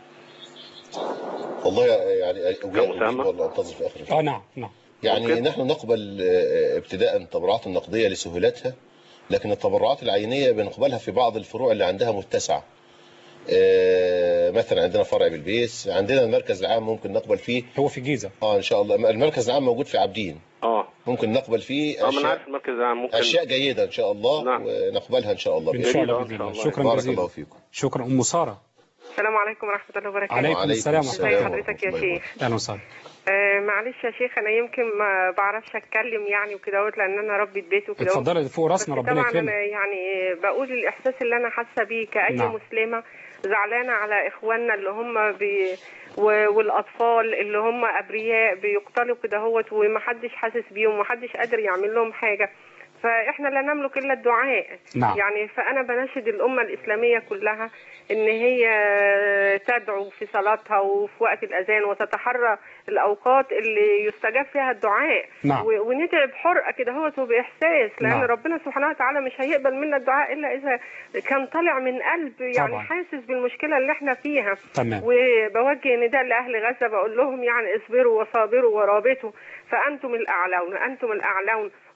والله يعني أجيب ولا أنتظر في آخر؟ اه نعم نعم. يعني ممكن. نحن نقبل ابتداء التبرعات النقدية لسهولتها، لكن التبرعات العينية بنقبلها في بعض الفروع اللي عندها متسعة. مثلا عندنا فرع بالبيس، عندنا المركز العام ممكن نقبل فيه. هو في جيزة. اه ان شاء الله. المركز العام موجود في عابدين. اه ممكن نقبل فيه اه من عارف المركز العام ممكن اشياء جيدة ان شاء الله. نعم. ونقبلها ان شاء الله ان شاء الله, الله. شكرا بارك جزيلا. الله فيكم. شكرا. ام سارة. السلام عليكم ورحمة الله وبركاته. عليكم السلام ورحمة الله وبركاته. حضرتك يا شيخ. اهلا وسهلا. آه معلش يا شيخ، انا يمكن ما بعرفش اتكلم يعني وكده لان انا ربة بيت وكده. اتفضلي فوق راسنا ربنا يكرمك. طبعا يعني بقول الاحساس اللي انا حاسه بيه كأي نعم. مسلمة زعلانة على اخواننا اللي هم بي والاطفال اللي هم ابرياء بيقتلوا كده هوت ومحدش حاسس بيهم ومحدش قادر يعمل لهم حاجة، فاحنا لا نملك الا الدعاء. نعم. يعني فانا بناشد الامه الاسلاميه كلها ان هي تدعو في صلاتها وفي وقت الاذان وتتحرى الاوقات اللي يستجاب فيها الدعاء. نعم. وندعي بحرقه كده هوت وباحساس، لان نعم. ربنا سبحانه وتعالى مش هيقبل منا الدعاء الا اذا كان طالع من قلب يعني طبعا. حاسس بالمشكله اللي احنا فيها. تمام. وبوجه نداء لاهل غزه بقول لهم يعني اصبروا وصابروا ورابطوا فانتم الاعلون، انتم الاعلون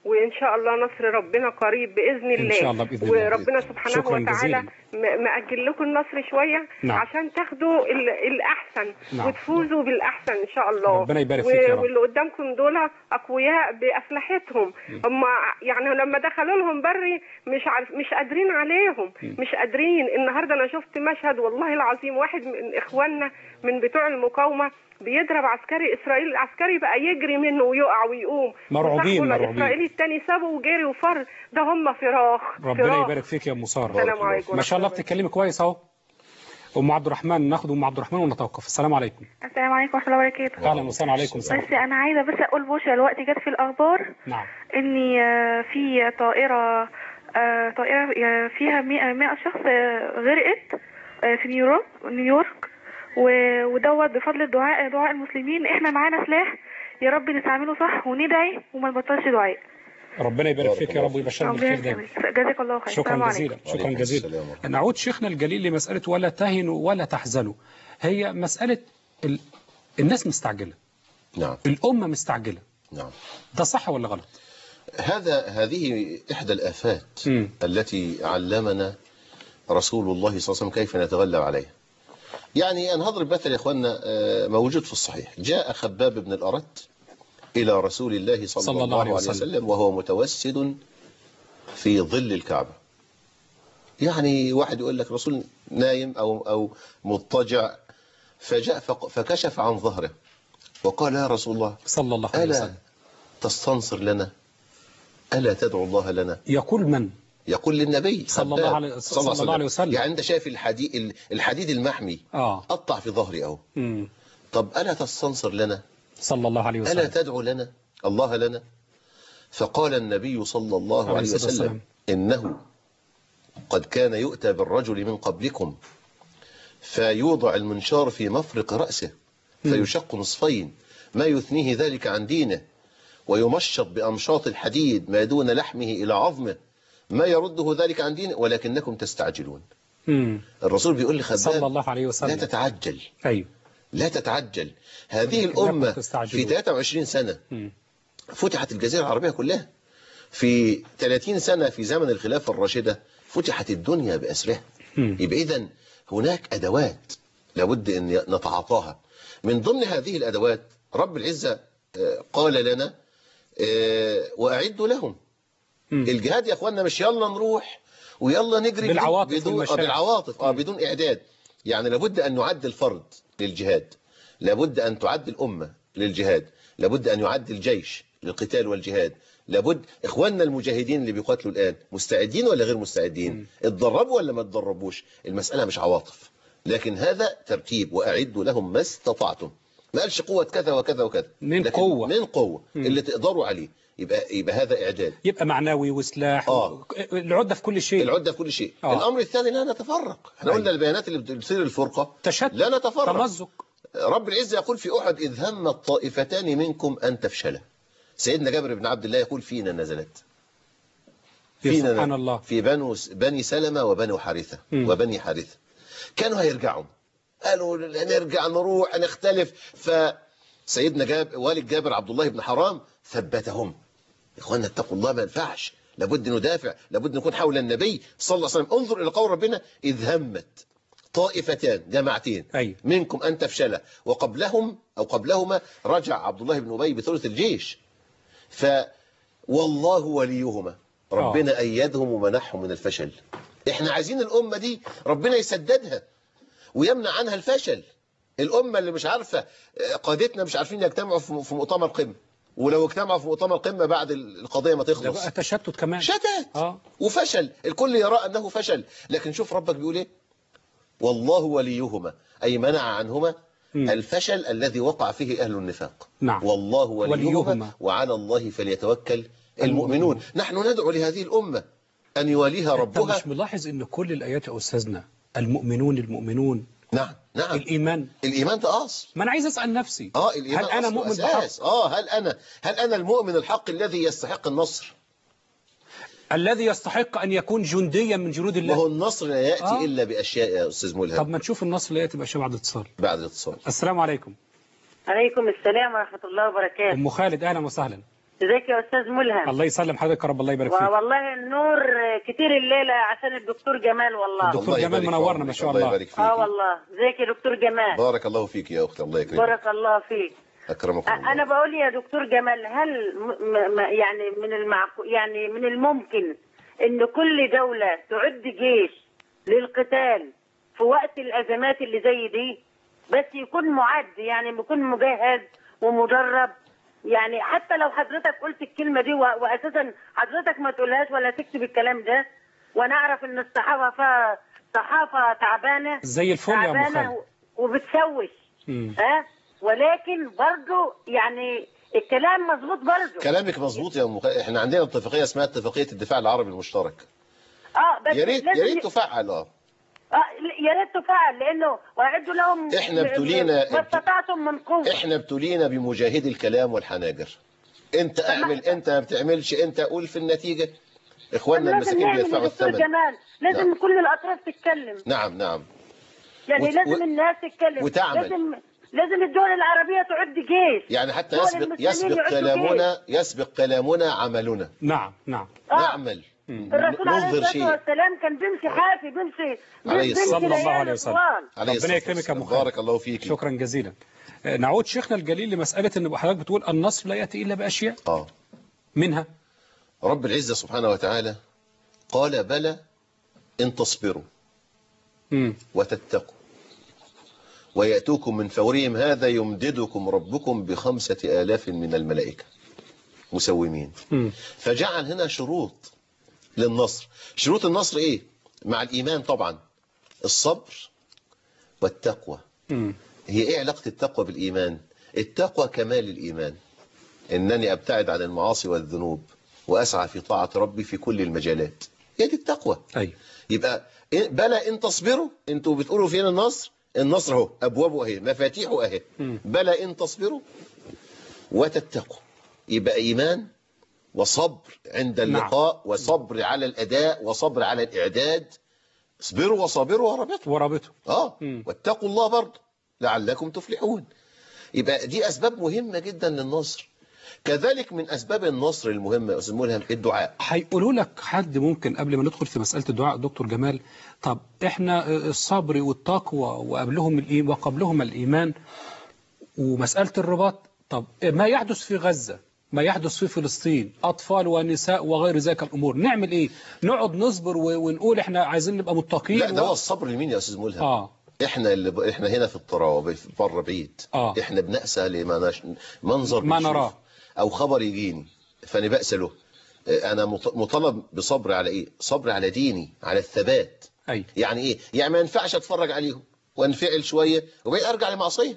وان شاء الله نصر ربنا قريب باذن الله. ان شاء الله باذن الله. وربنا سبحانه وتعالى مأجل لكم النصر شويه. نعم. عشان تاخدوا الاحسن. نعم. وتفوزوا بالاحسن ان شاء الله. ربنا يبارك فيك يا رب. واللي قدامكم دول اقوياء باسلحتهم. هم يعني لما دخلوا لهم بري مش عارف مش قادرين عليهم. م. مش قادرين. النهارده انا شفت مشهد والله العظيم، واحد من اخواننا من بتوع المقاومه بيضرب عسكري اسرائيلي، العسكري بقى يجري منه ويقع ويقوم. مرعوبين مرعوبين. الاسرائيلي الثاني سابه وجري وفر. ده هم فراخ. ربنا فراخ. يبارك فيك يا ام ساره. السلام عليكم. ما شاء الله بتتكلمي كويس اهو. ام عبد الرحمن، ناخد ام عبد الرحمن ونتوقف. السلام عليكم. السلام عليكم ورحمه الله وبركاته. اهلا وسهلا عليكم. بس انا عايزه بس اقول بوشة الوقت جت في الاخبار. نعم. ان في طائره طائره فيها مئة شخص غرقت في نيويورك نيويورك ودوت بفضل الدعاء دعاء المسلمين. احنا معانا سلاح، يا رب نستعمله صح وندعي وما نبطلش دعاء. ربنا يبارك فيك يا رب ويبشرنا بالخير دايما. جزاك الله خير. شكرا جزيلا. شكرا جزيلا. نعود شيخنا الجليل لمساله ولا تهنوا ولا تحزنوا. هي مساله ال... الناس مستعجله. نعم. الامه مستعجله. نعم. ده صح ولا غلط؟ هذا هذه احدى الافات م. التي علمنا رسول الله صلى الله عليه وسلم كيف نتغلب عليها. يعني أنا هضرب مثل يا إخواننا موجود في الصحيح. جاء خباب بن الأرت إلى رسول الله صلى, صلى الله عليه وسلم, وسلم وهو متوسد في ظل الكعبة. يعني واحد يقول لك رسول نايم أو, أو مضطجع، فجاء فكشف عن ظهره وقال يا رسول الله صلى الله عليه وسلم ألا تستنصر لنا؟ ألا تدعو الله لنا؟ يقول من؟ يقول للنبي صلى الله عليه صلى الله عليه وسلم. يعني انت شايف الحديد الحديد المحمي اه قطع في ظهري اهو. طب الا تستنصر لنا؟ صلى الله عليه وسلم. الا تدعو لنا الله لنا؟ فقال النبي صلى الله عليه, عليه وسلم السلام. انه قد كان يؤتى بالرجل من قبلكم فيوضع المنشار في مفرق رأسه فيشق نصفين ما يثنيه ذلك عن دينه، ويمشط بأمشاط الحديد ما دون لحمه إلى عظمه ما يرده ذلك عن دينه ولكنكم تستعجلون. مم. الرسول بيقول لخباب صلى الله عليه وسلم لا تتعجل. أيوه. لا تتعجل. هذه الأمة في ثلاثة وعشرين سنة مم. فتحت الجزيرة العربية كلها. في ثلاثين سنة في زمن الخلافة الراشدة فتحت الدنيا بأسرها. يبقى إذن هناك أدوات لابد أن نتعاطاها. من ضمن هذه الأدوات رب العزة قال لنا وأعدوا لهم. م. الجهاد يا أخواننا مش يلا نروح ويلا نجري بالعواطف بدون آه بالعواطف آه بدون إعداد. يعني لابد أن نعد الفرد للجهاد، لابد أن تعد الأمة للجهاد، لابد أن يعد الجيش للقتال والجهاد، لابد إخواننا المجاهدين اللي بيقاتلوا الآن مستعدين ولا غير مستعدين؟ اتدربوا ولا ما اتدربوش؟ المسألة مش عواطف، لكن هذا ترتيب. وأعدوا لهم ما استطعتم. ما قالش قوة كذا وكذا وكذا، من قوة من قوة مم. اللي تقدروا عليه. يبقى يبقى هذا إعداد، يبقى معنوي وسلاح. آه. العدة في كل شيء. العدة في كل شيء. آه. الأمر الثاني لا نتفرق. احنا قلنا البيانات اللي بتصير الفرقة تشتت، لا نتفرق، تمزق. رب العزة يقول في أحد إذ هم الطائفتان منكم أن تفشلا. سيدنا جابر بن عبد الله يقول فينا نزلت. فينا سبحان الله. في بنو بني سلمة وبنو حارثة م. وبني حارثة كانوا هيرجعوا، قالوا نرجع نروح نختلف. فسيدنا جاب والد جابر عبد الله بن حرام ثبتهم. إخواننا اتقوا الله، ما ينفعش، لابد ندافع، لابد نكون حول النبي صلى الله عليه وسلم. انظر إلى قول ربنا إذ همت طائفتان جماعتين أي. منكم أن تفشلا، وقبلهم أو قبلهما رجع عبد الله بن أبي بثلث الجيش. فوالله وليهما، ربنا أوه. أيدهم ومنحهم من الفشل. إحنا عايزين الأمة دي ربنا يسددها ويمنع عنها الفشل. الأمة اللي مش عارفة، قادتنا مش عارفين يجتمعوا في مؤتمر قمة، ولو اجتمعوا في مؤتمر قمة بعد القضية ما تخلص بقى تشتت كمان، شتت آه. وفشل، الكل يرى أنه فشل. لكن شوف ربك بيقول إيه؟ والله وليهما، أي منع عنهما م. الفشل الذي وقع فيه أهل النفاق. نعم. والله وليهما, وليهما وعلى الله فليتوكل المؤمنون. نحن ندعو لهذه الأمة أن يواليها ربها. مش ملاحظ أن كل الآيات يا أستاذنا المؤمنون المؤمنون؟ نعم نعم. الإيمان الإيمان ده أصل. ما أنا عايز أسأل نفسي، آه الإيمان هل أنا مؤمن أساس؟ آه هل أنا هل أنا المؤمن الحق الذي يستحق النصر، الذي يستحق أن يكون جنديا من جنود الله؟ وهو النصر لا يأتي آه. إلا بأشياء يا أستاذ ملهم. طب ما نشوف النصر لا يأتي بأشياء بعد اتصال. بعد الاتصال. السلام عليكم. عليكم السلام ورحمة الله وبركاته. أم خالد أهلا وسهلا. ازيك يا استاذ ملهم؟ الله يسلم حضرتك يا رب، الله يبارك فيك. والله النور كتير الليله عشان الدكتور جمال. والله الدكتور جمال منورنا ما شاء الله. الله يبارك فيك. اه والله. ازيك يا دكتور جمال؟ بارك الله فيك يا اختي، الله يكرمك. بارك الله فيك. اكرمكم الله. انا بقول يا دكتور جمال، هل م م يعني من المعقول يعني من الممكن ان كل دوله تعد جيش للقتال في وقت الازمات اللي زي دي، بس يكون معد، يعني يكون مجهز ومدرب؟ يعني حتى لو حضرتك قلت الكلمه دي واساسا حضرتك ما تقولهاش ولا تكتب الكلام ده، وانا اعرف ان الصحافه فيها صحافه تعبانه زي الفل يا ام خالد وبتشوش. ها ولكن برضو يعني الكلام مظبوط برضو. كلامك مظبوط يا ام خالد. احنا عندنا اتفاقيه اسمها اتفاقيه الدفاع العربي المشترك. اه بس يا ريت يا ريت تفعل. اه اه يا ريت تفعل، لانه واعدوا لهم احنا ابتلينا ما استطعتم من قوه. احنا ابتلينا بمجاهدي الكلام والحناجر. انت اعمل، انت ما بتعملش، انت قول في النتيجه اخواننا المساكين بيدفعوا الثمن. جمال لازم نعم. كل الاطراف تتكلم. نعم نعم. يعني وت... لازم الناس تتكلم وتعمل. لازم لازم الدول العربية تعد جيش. يعني حتى يسبق يسبق كلامنا جيش. يسبق كلامنا عملنا. نعم نعم. آه. نعمل. الرسول عليه الصلاة والسلام كان بيمشي حافي، بيمشي عليه صلى الله عليه وسلم. ربنا يكرمك يا مخالد. بارك الله فيك. شكرا جزيلا. نعود شيخنا الجليل لمسألة ان حضرتك بتقول النصر لا يأتي إلا بأشياء. اه منها رب العزة سبحانه وتعالى قال بلى إن تصبروا مم. وتتقوا ويأتوكم من فورهم هذا يمددكم ربكم بخمسة آلاف من الملائكة مسومين. مم. فجعل هنا شروط للنصر. شروط النصر إيه؟ مع الإيمان طبعا، الصبر والتقوى. مم. هي إيه علاقة التقوى بالإيمان؟ التقوى كمال الإيمان، إنني أبتعد عن المعاصي والذنوب وأسعى في طاعة ربي في كل المجالات. هي دي التقوى. أي. يبقى بلى إن تصبروا، أنتوا بتقولوا فين النصر؟ النصر اهو، أبوابه اهي، مفاتيحه اهي. بلى إن تصبروا وتتقوا، يبقى إيمان وصبر عند اللقاء. نعم. وصبر على الأداء وصبر على الإعداد. اصبروا وصابروا ورابطوا ورابطوا اه مم. واتقوا الله برضه لعلكم تفلحون. يبقى دي أسباب مهمة جدا للنصر. كذلك من أسباب النصر المهمة يا أستاذ ملهم الدعاء. هيقولوا لك حد ممكن قبل ما ندخل في مسألة الدعاء دكتور جمال، طب احنا الصبر والتقوى وقبلهم الإيمان وقبلهم الإيمان ومسألة الرباط، طب ما يحدث في غزة، ما يحدث في فلسطين، أطفال ونساء وغير ذلك الأمور، نعمل إيه؟ نقعد نصبر ونقول احنا عايزين نبقى متقين؟ لا ده هو الصبر لمين يا أستاذ ملهم؟ آه. احنا اللي ب... احنا هنا في الطراوه بره بعيد. آه. احنا بنأسى لما نش... منظر ما نراه او خبر يجيني فانا بأس له. انا مطالب بصبر على ايه؟ صبر على ديني، على الثبات. أي. يعني ايه؟ يعني ما ينفعش اتفرج عليهم وانفعل شويه وبقيت ارجع لمعصيه.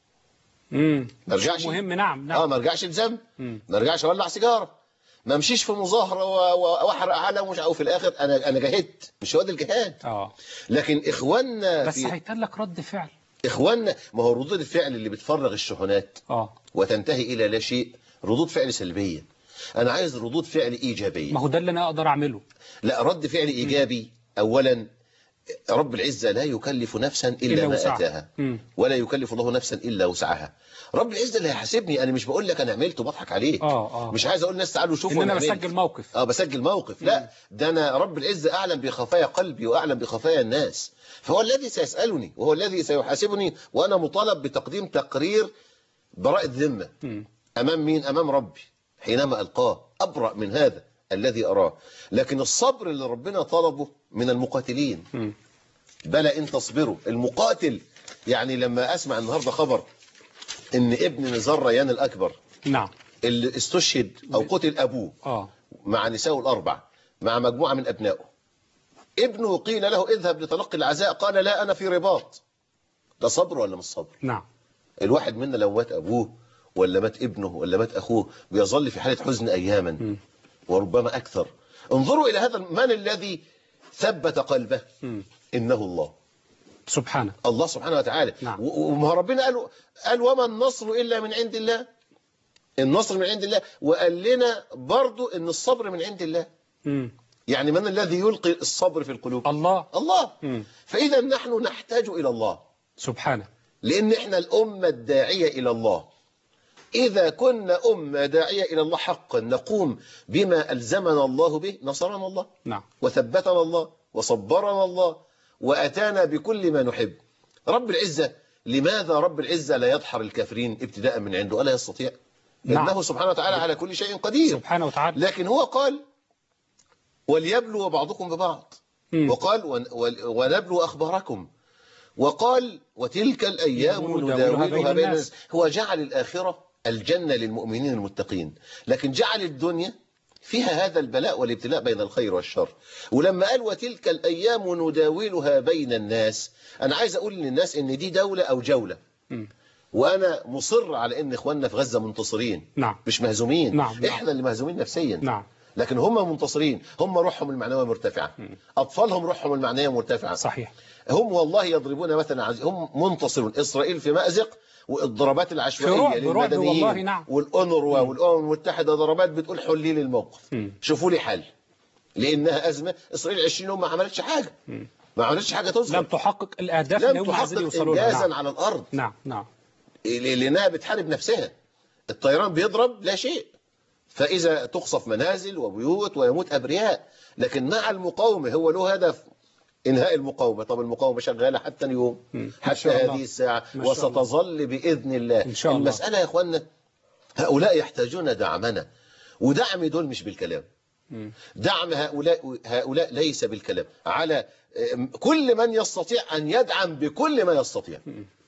امم ما ارجعش مهم. نعم نعم. اه ما ارجعش لذنب، ما ارجعش اولع سيجاره، ما امشيش في مظاهره واحرق علم ومش، او في الاخر انا انا جاهدت. مش هو ده الجهاد. اه لكن اخواننا بس هيتقال لك رد فعل. اخواننا ما هو ردود الفعل اللي بتفرغ الشحنات اه وتنتهي الى لا شيء ردود فعل سلبيه. انا عايز ردود فعل ايجابيه. ما هو ده اللي انا اقدر اعمله. لا، رد فعل ايجابي. اولا رب العزه لا يكلف نفسا الا, إلا ما اتاها، ولا يكلف الله نفسا الا وسعها. رب العزه اللي هيحاسبني. انا مش بقول لك انا عملت وبضحك عليك. اه اه مش عايز اقول الناس تعالوا شوفوا ان انا بسجل موقف. اه بسجل موقف. لا، مم. ده انا رب العزه اعلم بخفايا قلبي واعلم بخفايا الناس، فهو الذي سيسالني وهو الذي سيحاسبني، وانا مطالب بتقديم تقرير براءة ذمه امام مين؟ امام ربي حينما القاه. ابرأ من هذا الذي اراه. لكن الصبر اللي ربنا طلبه من المقاتلين. م. بلى إن تصبروا. المقاتل يعني لما أسمع النهاردة خبر إن ابن نزار ريان الأكبر نعم اللي استشهد أو قتل أبوه آه. مع نسائه الأربع مع مجموعة من أبنائه، ابنه قيل له اذهب لتلقي العزاء قال لا أنا في رباط. ده صبر ولا مش صبر؟ نعم. الواحد منا لو مات أبوه ولا مات ابنه ولا مات أخوه بيظل في حالة حزن أياما م. وربما أكثر. انظروا إلى هذا، من الذي ثبت قلبه؟ م. إنه الله سبحانه. الله سبحانه وتعالى. نعم. وما ربنا قال قال وما النصر إلا من عند الله. النصر من عند الله. وقال لنا برضو إن الصبر من عند الله. م. يعني من الذي يلقي الصبر في القلوب؟ الله. الله. م. فإذا نحن نحتاج إلى الله سبحانه، لأن إحنا الأمة الداعية إلى الله. إذا كنا أمة داعية إلى الله حقا نقوم بما ألزمنا الله به نصرنا الله نعم. وثبتنا الله وصبرنا الله وأتانا بكل ما نحب. رب العزة، لماذا رب العزة لا يدحر الكافرين ابتداء من عنده؟ ألا يستطيع؟ نعم. إنه سبحانه وتعالى على كل شيء قدير سبحانه وتعالى. لكن هو قال وليبلو بعضكم ببعض، م. وقال ونبلو أخباركم، وقال وتلك الأيام نداولها بين الناس. هو جعل الآخرة الجنة للمؤمنين المتقين، لكن جعل الدنيا فيها هذا البلاء والابتلاء بين الخير والشر. ولما قال وتلك الأيام نداولها بين الناس، أنا عايز أقول للناس إن دي دولة أو جولة، م. وأنا مصر على إن إخواننا في غزة منتصرين، نعم. مش مهزومين. نعم. إحنا اللي مهزومين نفسيا، نعم. لكن هم منتصرين، هم روحهم المعنوية مرتفعة، م. أطفالهم روحهم المعنوية مرتفعة. صحيح. هم والله يضربون مثلا، هم منتصرون. إسرائيل في مأزق، والضربات العشوائية للمدنيين، نعم. والأونروا والأمم المتحدة ضربات بتقول حلي لي الموقف، م. شوفوا لي حل، لأنها أزمة. إسرائيل عشرين يوم ما عملتش حاجة، م. ما عملتش حاجة تذكر، لم تحقق الأهداف لم اللي هم عايزين يوصلوا لها، إنجازا على الأرض. نعم نعم. لأنها بتحارب نفسها. الطيران بيضرب لا شيء، فإذا تقصف منازل وبيوت ويموت أبرياء. لكن مع المقاومة هو له هدف إنهاء المقاومة. طب المقاومة شغالة حتى اليوم، حتى هذه الساعة، وستظل بإذن الله. إن شاء الله. المسألة يا أخوانا، هؤلاء يحتاجون دعمنا، ودعم دول مش بالكلام. دعم هؤلاء هؤلاء ليس بالكلام، على كل من يستطيع أن يدعم بكل ما يستطيع.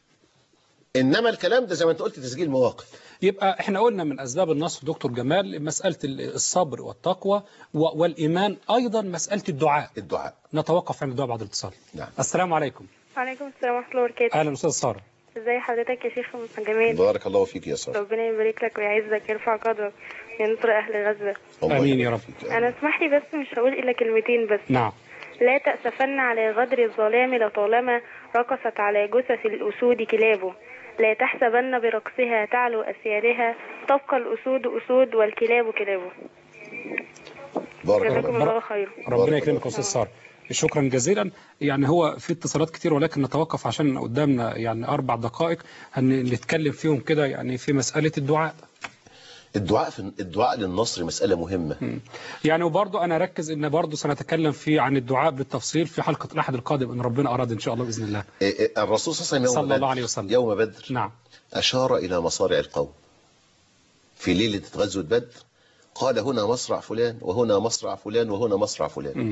إنما الكلام ده زي ما أنت قلت تسجيل مواقف. يبقى احنا قلنا من أسباب النصر دكتور جمال مسألة الصبر والتقوى والإيمان، أيضا مسألة الدعاء. الدعاء. نتوقف عند الدعاء بعد الاتصال. نعم. السلام عليكم. وعليكم السلام ورحمة الله وبركاته. أهلا أستاذ سارة. ازي حضرتك يا شيخ جمال؟ بارك الله فيك يا سارة. ربنا يبارك لك ويعزك ويرفع قدرك وينصر أهل غزة. آمين يا رب. أنا اسمح لي بس مش هقول إلا كلمتين بس. نعم. لا تأسفن على غدر الظلام لطالما رقصت على جثث الأسود كلابه، لا تحسبن برقصها تعلو أسيارها، تبقى الأسود أسود والكلاب كلابه. بارك الله خير. ربنا يكرمك يا أستاذ سارة، شكرا جزيلا. يعني هو في اتصالات كتير، ولكن نتوقف عشان قدامنا يعني أربع دقائق هنتكلم فيهم كده يعني في مسألة الدعاء. الدعاء في الدعاء للنصر مسألة مهمة. م. يعني وبرضه أنا أركز إن برضه سنتكلم في عن الدعاء بالتفصيل في حلقة الأحد القادم إن ربنا أراد إن شاء الله بإذن الله. الرسول صلى الله عليه وسلم صلى الله عليه وسلم يوم بدر نعم. أشار إلى مصارع القوم في ليلة غزوة بدر، قال هنا مصرع فلان وهنا مصرع فلان وهنا مصرع فلان. م.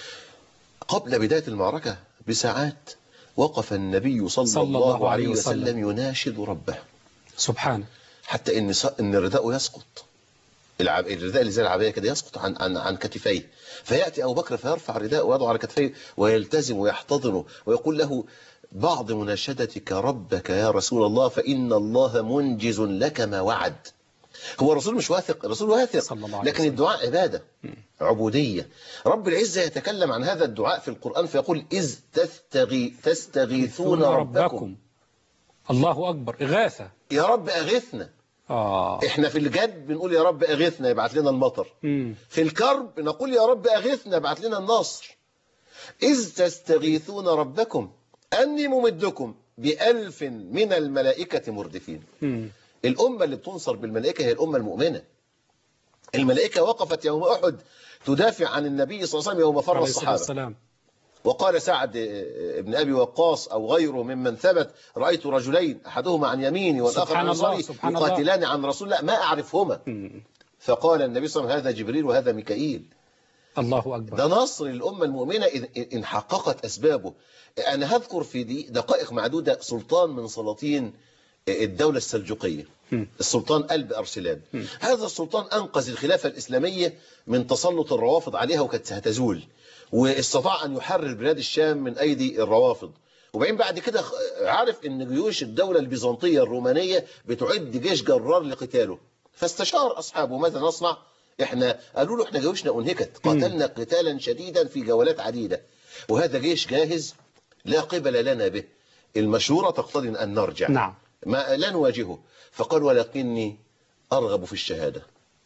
قبل بداية المعركة بساعات وقف النبي صلى, صلى الله, الله عليه وسلم, وسلم يناشد ربه سبحانه، حتى ان ان رداءه يسقط، العب... الرداء اللي زي العبايه كده يسقط عن عن عن كتفيه، فياتي ابو بكر فيرفع رداءه ويضعه على كتفيه ويلتزم ويحتضنه ويقول له بعض مناشدتك ربك يا رسول الله فان الله منجز لك ما وعد. هو الرسول مش واثق، الرسول واثق، لكن الدعاء عباده عبوديه. رب العزه يتكلم عن هذا الدعاء في القران فيقول اذ تستغي تستغيثون ربكم, ربكم. الله اكبر، اغاثه، يا رب اغثنا. آه. احنا في الجد بنقول يا رب اغثنا يبعث لنا المطر، مم. في الكرب نقول يا رب اغثنا يبعث لنا النصر. إذ تستغيثون ربكم أني ممدكم بألف من الملائكة مردفين. مم. الأمة اللي بتنصر بالملائكة هي الأمة المؤمنة. الملائكة وقفت يوم أحد تدافع عن النبي صلى الله عليه وسلم يوم فر الصحابة. السلام. وقال سعد بن أبي وقاص أو غيره ممن ثبت رأيت رجلين أحدهما عن يميني والآخر عن يساري يقاتلان عن رسول الله ما أعرفهما. مم. فقال النبي صلى الله عليه وسلم هذا جبريل وهذا ميكائيل. الله أكبر. ده نصر للأمة المؤمنة إن حققت أسبابه. أنا هذكر في دي دقائق معدودة سلطان من سلاطين الدولة السلجوقية، م. السلطان قلب أرسلان. م. هذا السلطان أنقذ الخلافة الإسلامية من تسلط الروافض عليها وكانت هتزول، واستطاع أن يحرر بلاد الشام من أيدي الروافض. وبعدين بعد كده عارف أن جيوش الدولة البيزنطية الرومانية بتعد جيش جرار لقتاله، فاستشار أصحابه ماذا نصنع؟ احنا قالوا له احنا جيوشنا انهكت، قاتلنا قتالا شديدا في جولات عديدة وهذا جيش جاهز لا قبل لنا به، المشورة تقتضي أن نرجع. نعم. ما لا نواجهه. فقال ولكني أرغب في الشهادة،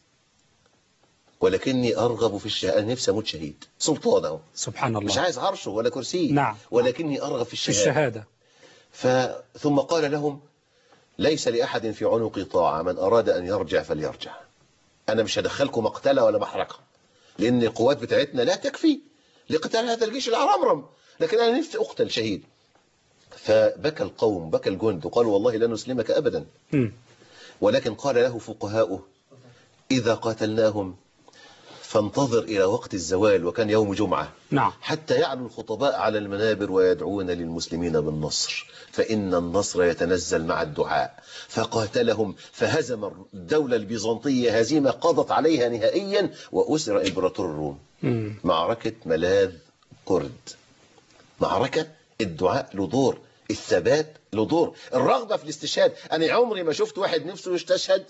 ولكني أرغب في الشهادة، أنا نفسي أموت شهيد. سلطان أهو سبحان الله، مش عايز عرشه ولا كرسيه. نعم. ولكني أرغب في الشهادة, في الشهادة. ف... ثم قال لهم ليس لأحد في عنق طاعة، من أراد أن يرجع فليرجع. أنا مش هدخلكم مقتلة ولا محرقة، لأن القوات بتاعتنا لا تكفي لقتال هذا الجيش العرمرم، لكن أنا نفسي أقتل شهيد. فبكى القوم، بكى الجند، وقالوا والله لن نسلمك أبدا. ولكن قال له فقهاؤه إذا قاتلناهم فانتظر إلى وقت الزوال، وكان يوم جمعة، نعم. حتى يعلو الخطباء على المنابر ويدعون للمسلمين بالنصر، فإن النصر يتنزل مع الدعاء. فقاتلهم فهزم الدولة البيزنطية هزيمة قضت عليها نهائيا، وأسر إمبراطور الروم. مم. معركة ملاذ قرد، معركة الدعاء له دور، الثبات له دور، الرغبة في الاستشهاد. أنا عمري ما شفت واحد نفسه يستشهد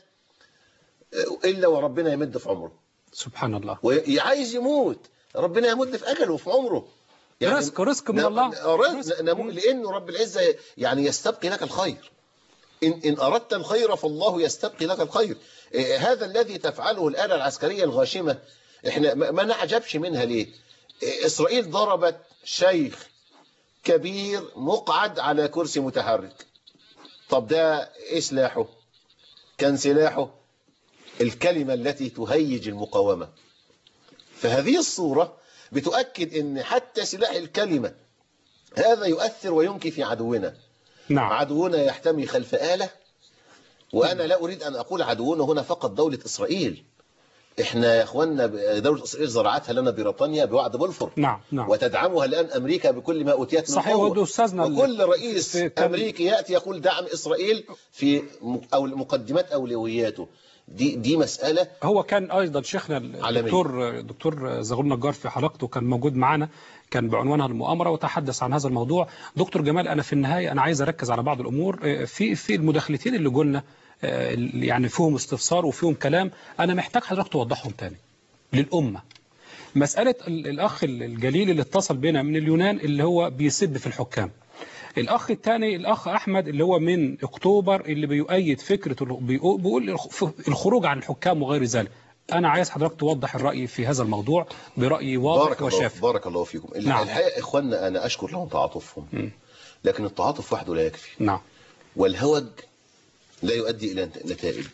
إلا وربنا يمد في عمره، سبحان الله، وعايز يموت ربنا يمد في أجله وفي عمره، يعني رزق رزق من الله، رزق. لأنه رب العزة يعني يستبقي لك الخير، إن, إن أردت الخير فالله يستبقي لك الخير. هذا الذي تفعله الآلة العسكرية الغاشمة إحنا ما نعجبش منها ليه؟ إسرائيل ضربت شيخ كبير مقعد على كرسي متحرك. طب ده إيه سلاحه؟ كان سلاحه الكلمة التي تهيج المقاومة. فهذه الصورة بتؤكد ان حتى سلاح الكلمة هذا يؤثر وينكي في عدونا. نعم. عدونا يحتمي خلف آلة، وأنا لا أريد أن أقول عدونا هنا فقط دولة إسرائيل. إحنا يا أخوانا دولة إسرائيل زرعتها لنا بريطانيا بوعد بلفور، نعم نعم، وتدعمها الآن أمريكا بكل ما أوتيت من صحيح. قوة. أستاذنا وكل رئيس أمريكي يأتي يقول دعم إسرائيل في أو مقدمات أولوياته. دي دي مسألة. هو كان أيضا شيخنا الدكتور دكتور زغلول نجار في حلقته كان موجود معنا، كان بعنوانها المؤامرة، وتحدث عن هذا الموضوع. دكتور جمال، أنا في النهاية أنا عايز أركز على بعض الأمور في في المداخلتين اللي قلنا يعني فيهم استفسار وفيهم كلام، أنا محتاج حضرتك توضحهم تاني للأمة. مسألة الأخ الجليل اللي اتصل بنا من اليونان اللي هو بيسب في الحكام، الأخ الثاني الأخ أحمد اللي هو من أكتوبر اللي بيؤيد فكرة بيقول الخروج عن الحكام وغير ذلك. أنا عايز حضرتك توضح الرأي في هذا الموضوع برأي واضح وشافي. بارك الله فيكم. نعم. الحقيقة إخواننا أنا أشكر لهم تعاطفهم، م. لكن التعاطف وحده لا يكفي. نعم. والهوج لا يؤدي إلى نتائج.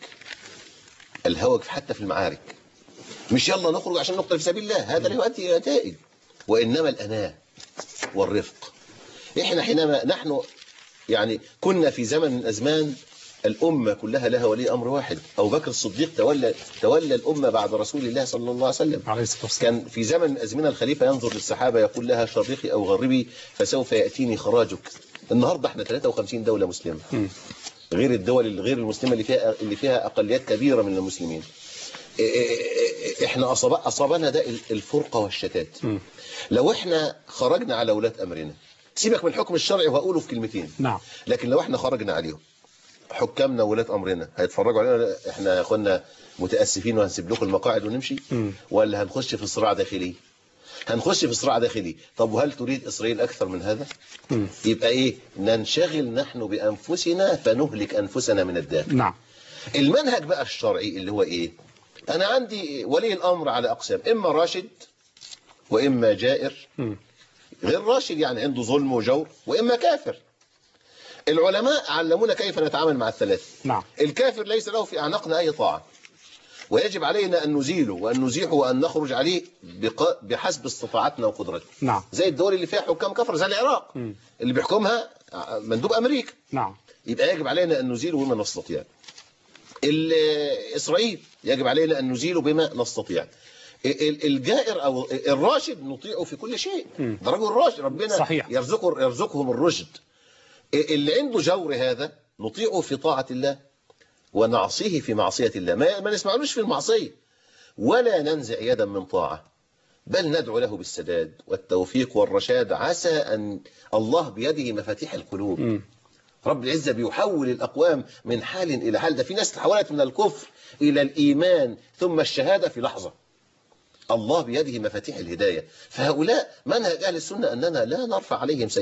الهوج حتى في المعارك مش يلا نخرج عشان نقتل في سبيل الله، هذا لا يؤدي إلى نتائج، وإنما الأناة والرفق. إحنا حينما نحن يعني كنا في زمن من الأزمان الأمة كلها لها ولي أمر واحد، أبو بكر الصديق تولى تولى الأمة بعد رسول الله صلى الله عليه وسلم. عليه الصلاة والسلام. كان في زمن من الأزمنة الخليفة ينظر للسحابة يقول لها شرقي أو غربي فسوف يأتيني خراجك. النهاردة احنا ثلاثة وخمسين دولة مسلمة، م. غير الدول الغير المسلمة اللي فيها اللي فيها أقليات كبيرة من المسلمين. احنا أصاب أصابنا ده الفرقة والشتات. م. لو احنا خرجنا على ولاة أمرنا، سيبك من الحكم الشرعي وهقوله في كلمتين. نعم. لكن لو احنا خرجنا عليهم حكامنا وولاة امرنا هيتفرجوا علينا احنا يا اخوانا متاسفين وهنسيب لكم المقاعد ونمشي، م. ولا هنخش في صراع داخلي؟ هنخش في صراع داخلي. طب وهل تريد اسرائيل اكثر من هذا؟ م. يبقى ايه؟ ننشغل نحن بانفسنا فنهلك انفسنا من الداخل. نعم. المنهج بقى الشرعي اللي هو ايه؟ انا عندي ولي الامر على اقسام، اما راشد واما جائر، م. غير راشد يعني عنده ظلم وجور، وإما كافر. العلماء علمونا كيف نتعامل مع الثلاثة. نعم. الكافر ليس له في أعناقنا أي طاعة، ويجب علينا أن نزيله وأن نزيحه وأن نخرج عليه بحسب استطاعتنا وقدرتنا. نعم. زي الدول اللي فيها حكام كفر زي العراق، م. اللي بيحكمها مندوب أمريكا. نعم. يبقى يجب علينا أن نزيله بما نستطيع. إسرائيل يجب علينا أن نزيله بما نستطيع. الجائر او الراشد نطيعه في كل شيء، ده رجل راشد ربنا صحيح. يرزقه يرزقهم الرشد. اللي عنده جور هذا نطيعه في طاعة الله ونعصيه في معصية الله، ما, ما نسمعلوش في المعصية ولا ننزع يدا من طاعة، بل ندعو له بالسداد والتوفيق والرشاد، عسى أن الله بيده مفاتيح القلوب. م. رب العزة بيحول الأقوام من حال إلى حال. ده في ناس تحولت من الكفر إلى الإيمان ثم الشهادة في لحظة. الله بيده مفاتيح الهداية. فهؤلاء منهج أهل السنة أننا لا نرفع عليهم سيفا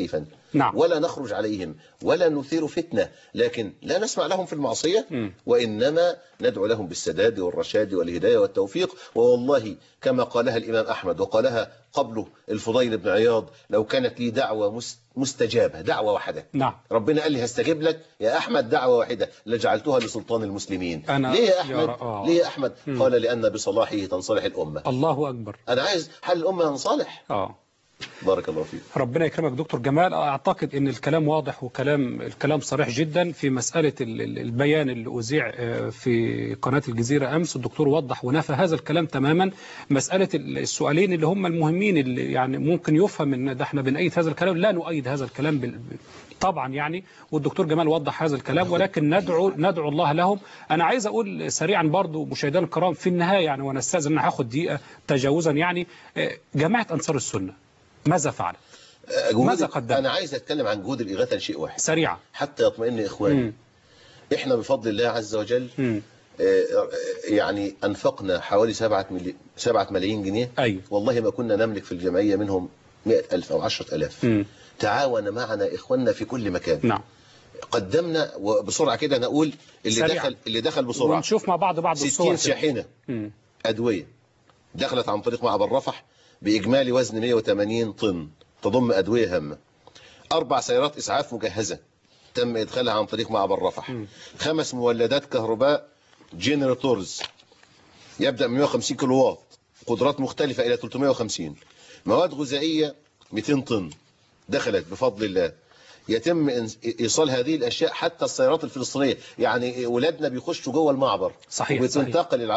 نعم. ولا نخرج عليهم ولا نثير فتنة، لكن لا نسمع لهم في المعصية م. وإنما ندعو لهم بالسداد والرشاد والهداية والتوفيق. والله كما قالها الإمام أحمد وقالها قبله الفضيل بن عياض: لو كانت لي دعوة مستجابة، دعوة واحدة، نعم. ربنا قال لي هستجيب لك يا أحمد دعوة واحدة لجعلتها لسلطان المسلمين. ليه يا أحمد؟ يا ليه يا أحمد؟ م. قال: لأن بصلاحه تنصلح الأمة. الله أكبر. أنا عايز حل الأمة ينصلح. آه. بارك الله فيك. ربنا يكرمك دكتور جمال. أعتقد أن الكلام واضح وكلام الكلام صريح جدا في مسألة البيان اللي أذيع في قناة الجزيرة أمس. الدكتور وضح ونفى هذا الكلام تماما. مسألة السؤالين اللي هم المهمين اللي يعني ممكن يفهم أن ده احنا بنأيد هذا الكلام، لا نؤيد هذا الكلام بال... طبعا يعني، والدكتور جمال وضح هذا الكلام، ولكن ندعو ندعو الله لهم. أنا عايز أقول سريعا برضو مشاهدينا الكرام في النهاية يعني، وأنا استاذن أنا هاخد دقيقة تجاوزا يعني، جماعة أنصار السنة ماذا فعل؟ ماذا قدم؟ أنا عايز أتكلم عن جهود الإغاثة لشيء واحد سريعا حتى يطمئن إخواني. م. إحنا بفضل الله عز وجل م. يعني أنفقنا حوالي سبعة ملي... سبعة ملايين جنيه. أيوه. والله ما كنا نملك في الجمعية منهم مئة ألف أو عشرة ألاف. م. تعاون معنا إخواننا في كل مكان. نعم. قدمنا وبسرعة كده نقول اللي سريعا. دخل اللي دخل بسرعة ونشوف مع بعض بعض الصور. ستين شاحنة أدوية دخلت عن طريق معبر رفح بإجمالي وزن مئة وثمانين طن تضم أدوية هامة. أربع سيارات إسعاف مجهزة تم إدخالها عن طريق معبر رفح. م. خمس مولدات كهرباء جينيراتورز يبدأ من مئة وخمسين كيلو واط، قدرات مختلفة إلى ثلاثمئة وخمسين. مواد غذائية مئتين طن دخلت بفضل الله. يتم إيصال هذه الأشياء حتى السيارات الفلسطينية، يعني ولادنا بيخشوا جوه المعبر. صحيح. وبتنتقل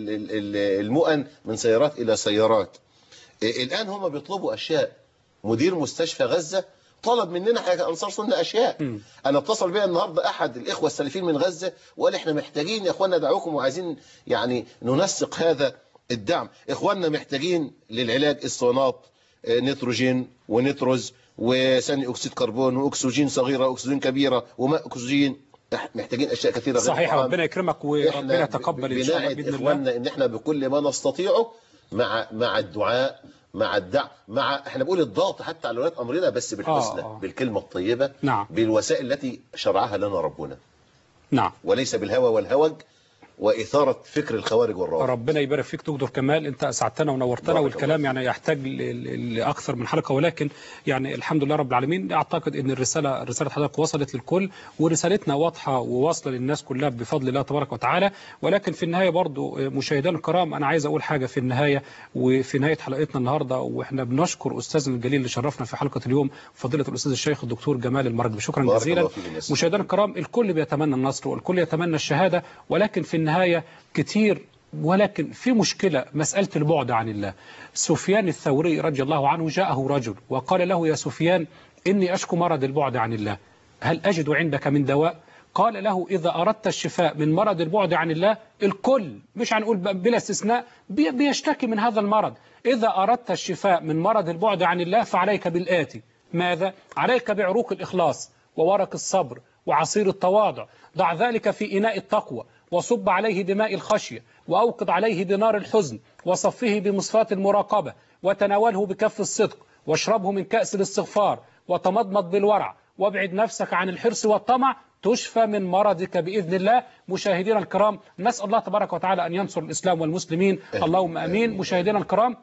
المؤن من سيارات إلى سيارات. الآن هم بيطلبوا أشياء. مدير مستشفى غزة طلب مننا حاجة أنصار سنة أشياء. م. أنا اتصل بي النهاردة أحد الإخوة السالفين من غزة وقال إحنا محتاجين يا إخواننا دعوكم وعايزين يعني ننسق هذا الدعم. إخواننا محتاجين للعلاج اسطوانات نيتروجين ونيتروز وثاني أكسيد كربون وأكسجين صغيرة وأكسجين كبيرة وماء أكسجين. محتاجين أشياء كثيرة. صحيح. ربنا يكرمك وربنا يتقبل إن شاء الله بإذن الله. إخواننا إن إحنا بكل ما نستطيعه مع مع الدعاء مع الدعم مع احنا بنقول الضغط حتى على ولاة امرنا بس بالحسنى. آه آه. بالكلمه الطيبه. نعم. بالوسائل التي شرعها لنا ربنا. نعم. وليس بالهوى والهوج وإثارة فكر الخوارج والروافض. ربنا يبارك فيك دكتور كمال، انت اسعدتنا ونورتنا، والكلام يعني يحتاج لاكثر من حلقه، ولكن يعني الحمد لله رب العالمين. اعتقد ان الرساله رساله حضرتك وصلت للكل، ورسالتنا واضحه وواصله للناس كلها بفضل الله تبارك وتعالى. ولكن في النهايه برضو مشاهدينا الكرام انا عايز اقول حاجه في النهايه، وفي نهايه حلقتنا النهارده، واحنا بنشكر استاذنا الجليل اللي شرفنا في حلقه اليوم فضيله الاستاذ الشيخ الدكتور جمال المرجبي. شكرا جزيلا. مشاهدينا الكرام الكل بيتمنى النصر والكل يتمنى الشهاده، ولكن في النهايه كتير ولكن في مشكلة، مسألة البعد عن الله. سفيان الثوري رضي الله عنه جاءه رجل وقال له: يا سفيان إني أشكو مرض البعد عن الله، هل أجد عندك من دواء؟ قال له: إذا أردت الشفاء من مرض البعد عن الله، الكل مش هنقول بلا استثناء بيشتكي من هذا المرض. إذا أردت الشفاء من مرض البعد عن الله فعليك بالآتي. ماذا؟ عليك بعروق الإخلاص وورق الصبر وعصير التواضع. ضع ذلك في إناء التقوى وصب عليه بماء الخشية وأوقد عليه بنار الحزن وصفه بمصفاة المراقبة وتناوله بكف الصدق واشربه من كأس الاستغفار وتمضمض بالورع وابعد نفسك عن الحرص والطمع، تشفى من مرضك بإذن الله. مشاهدينا الكرام نسأل الله تبارك وتعالى أن ينصر الإسلام والمسلمين، اللهم أمين. مشاهدينا الكرام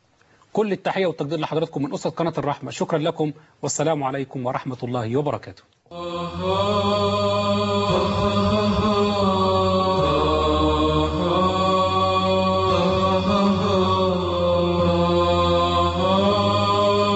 كل التحية والتقدير لحضراتكم من أسرة قناة الرحمة، شكرا لكم والسلام عليكم ورحمة الله وبركاته.